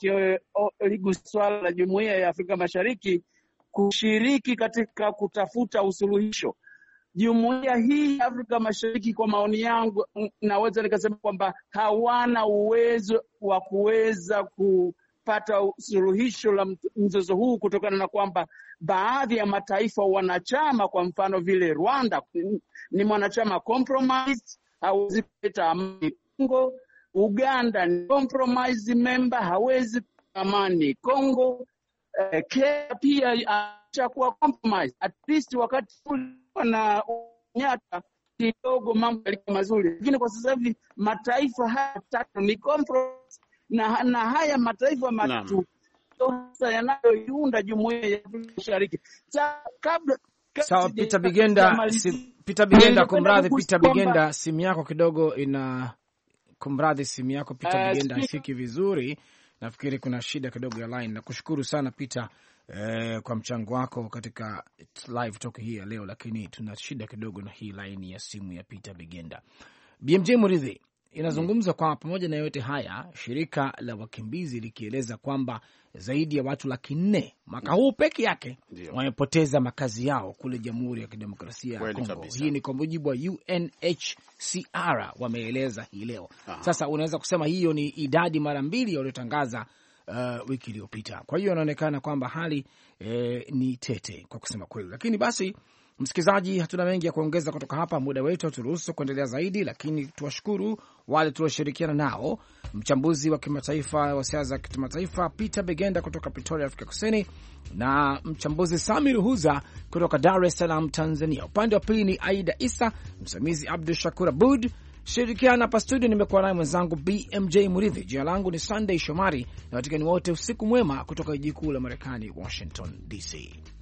swala la Jumuiya ya Afrika Mashariki kushiriki katika kutafuta usuluhisho. Jumuiya hii ya Afrika Mashariki, kwa maoni yangu, naweza nikasema kwamba hawana uwezo wa kuweza kupata suluhisho la mzozo huu, kutokana na kwamba baadhi ya mataifa wanachama, kwa mfano vile Rwanda ni mwanachama compromise, hawezi kuleta amani Kongo. Uganda ni compromise member, hawezi amani Kongo. Eh, Kenya pia achakuwa compromise. At least wakati na nyata kidogo mambo yalikuwa mazuri, lakini kwa sasa hivi mataifa haya tatu ni compromise, na, na haya mataifa matatu sasa yanayoiunda Jumuiya ya Afrika Mashariki. Kabla sawa, Peter Bigenda, si, Peter Bigenda, kumradhi Peter Bigenda, simu yako kidogo ina kumradhi simu yako Peter uh, Bigenda haifiki vizuri. Nafikiri kuna shida kidogo ya line. Nakushukuru sana Peter eh, kwa mchango wako katika live talk hii ya leo, lakini tuna shida kidogo na hii line ya simu ya Peter Bigenda. B M J Muridhi inazungumza kwa pamoja na yote haya, shirika la wakimbizi likieleza kwamba zaidi ya watu laki nne mwaka huu peke yake wamepoteza makazi yao kule Jamhuri ya Kidemokrasia ya Kongo. Hii ni kwa mujibu wa U N H C R wameeleza hii leo. Aha. Sasa unaweza kusema hiyo ni idadi mara mbili waliotangaza uh, wiki iliyopita. Kwa hiyo inaonekana kwamba hali eh, ni tete kwa kusema kweli. Lakini basi msikilizaji, hatuna mengi ya kuongeza kutoka hapa, muda wetu haturuhusu kuendelea zaidi, lakini tuwashukuru wale tulioshirikiana nao, mchambuzi wa kimataifa wa siasa za kimataifa Peter Bigenda kutoka Pretoria, Afrika Kusini, na mchambuzi Samir Huza kutoka Dar es Salaam, Tanzania. Upande wa pili ni Aida Isa, msimamizi Abdul Shakur Abud. Shirikiana hapa studio nimekuwa naye mwenzangu B M J Muridhi. Jina langu ni Sunday Shomari, na watikani wote usiku mwema kutoka jiji kuu la Marekani, Washington D C.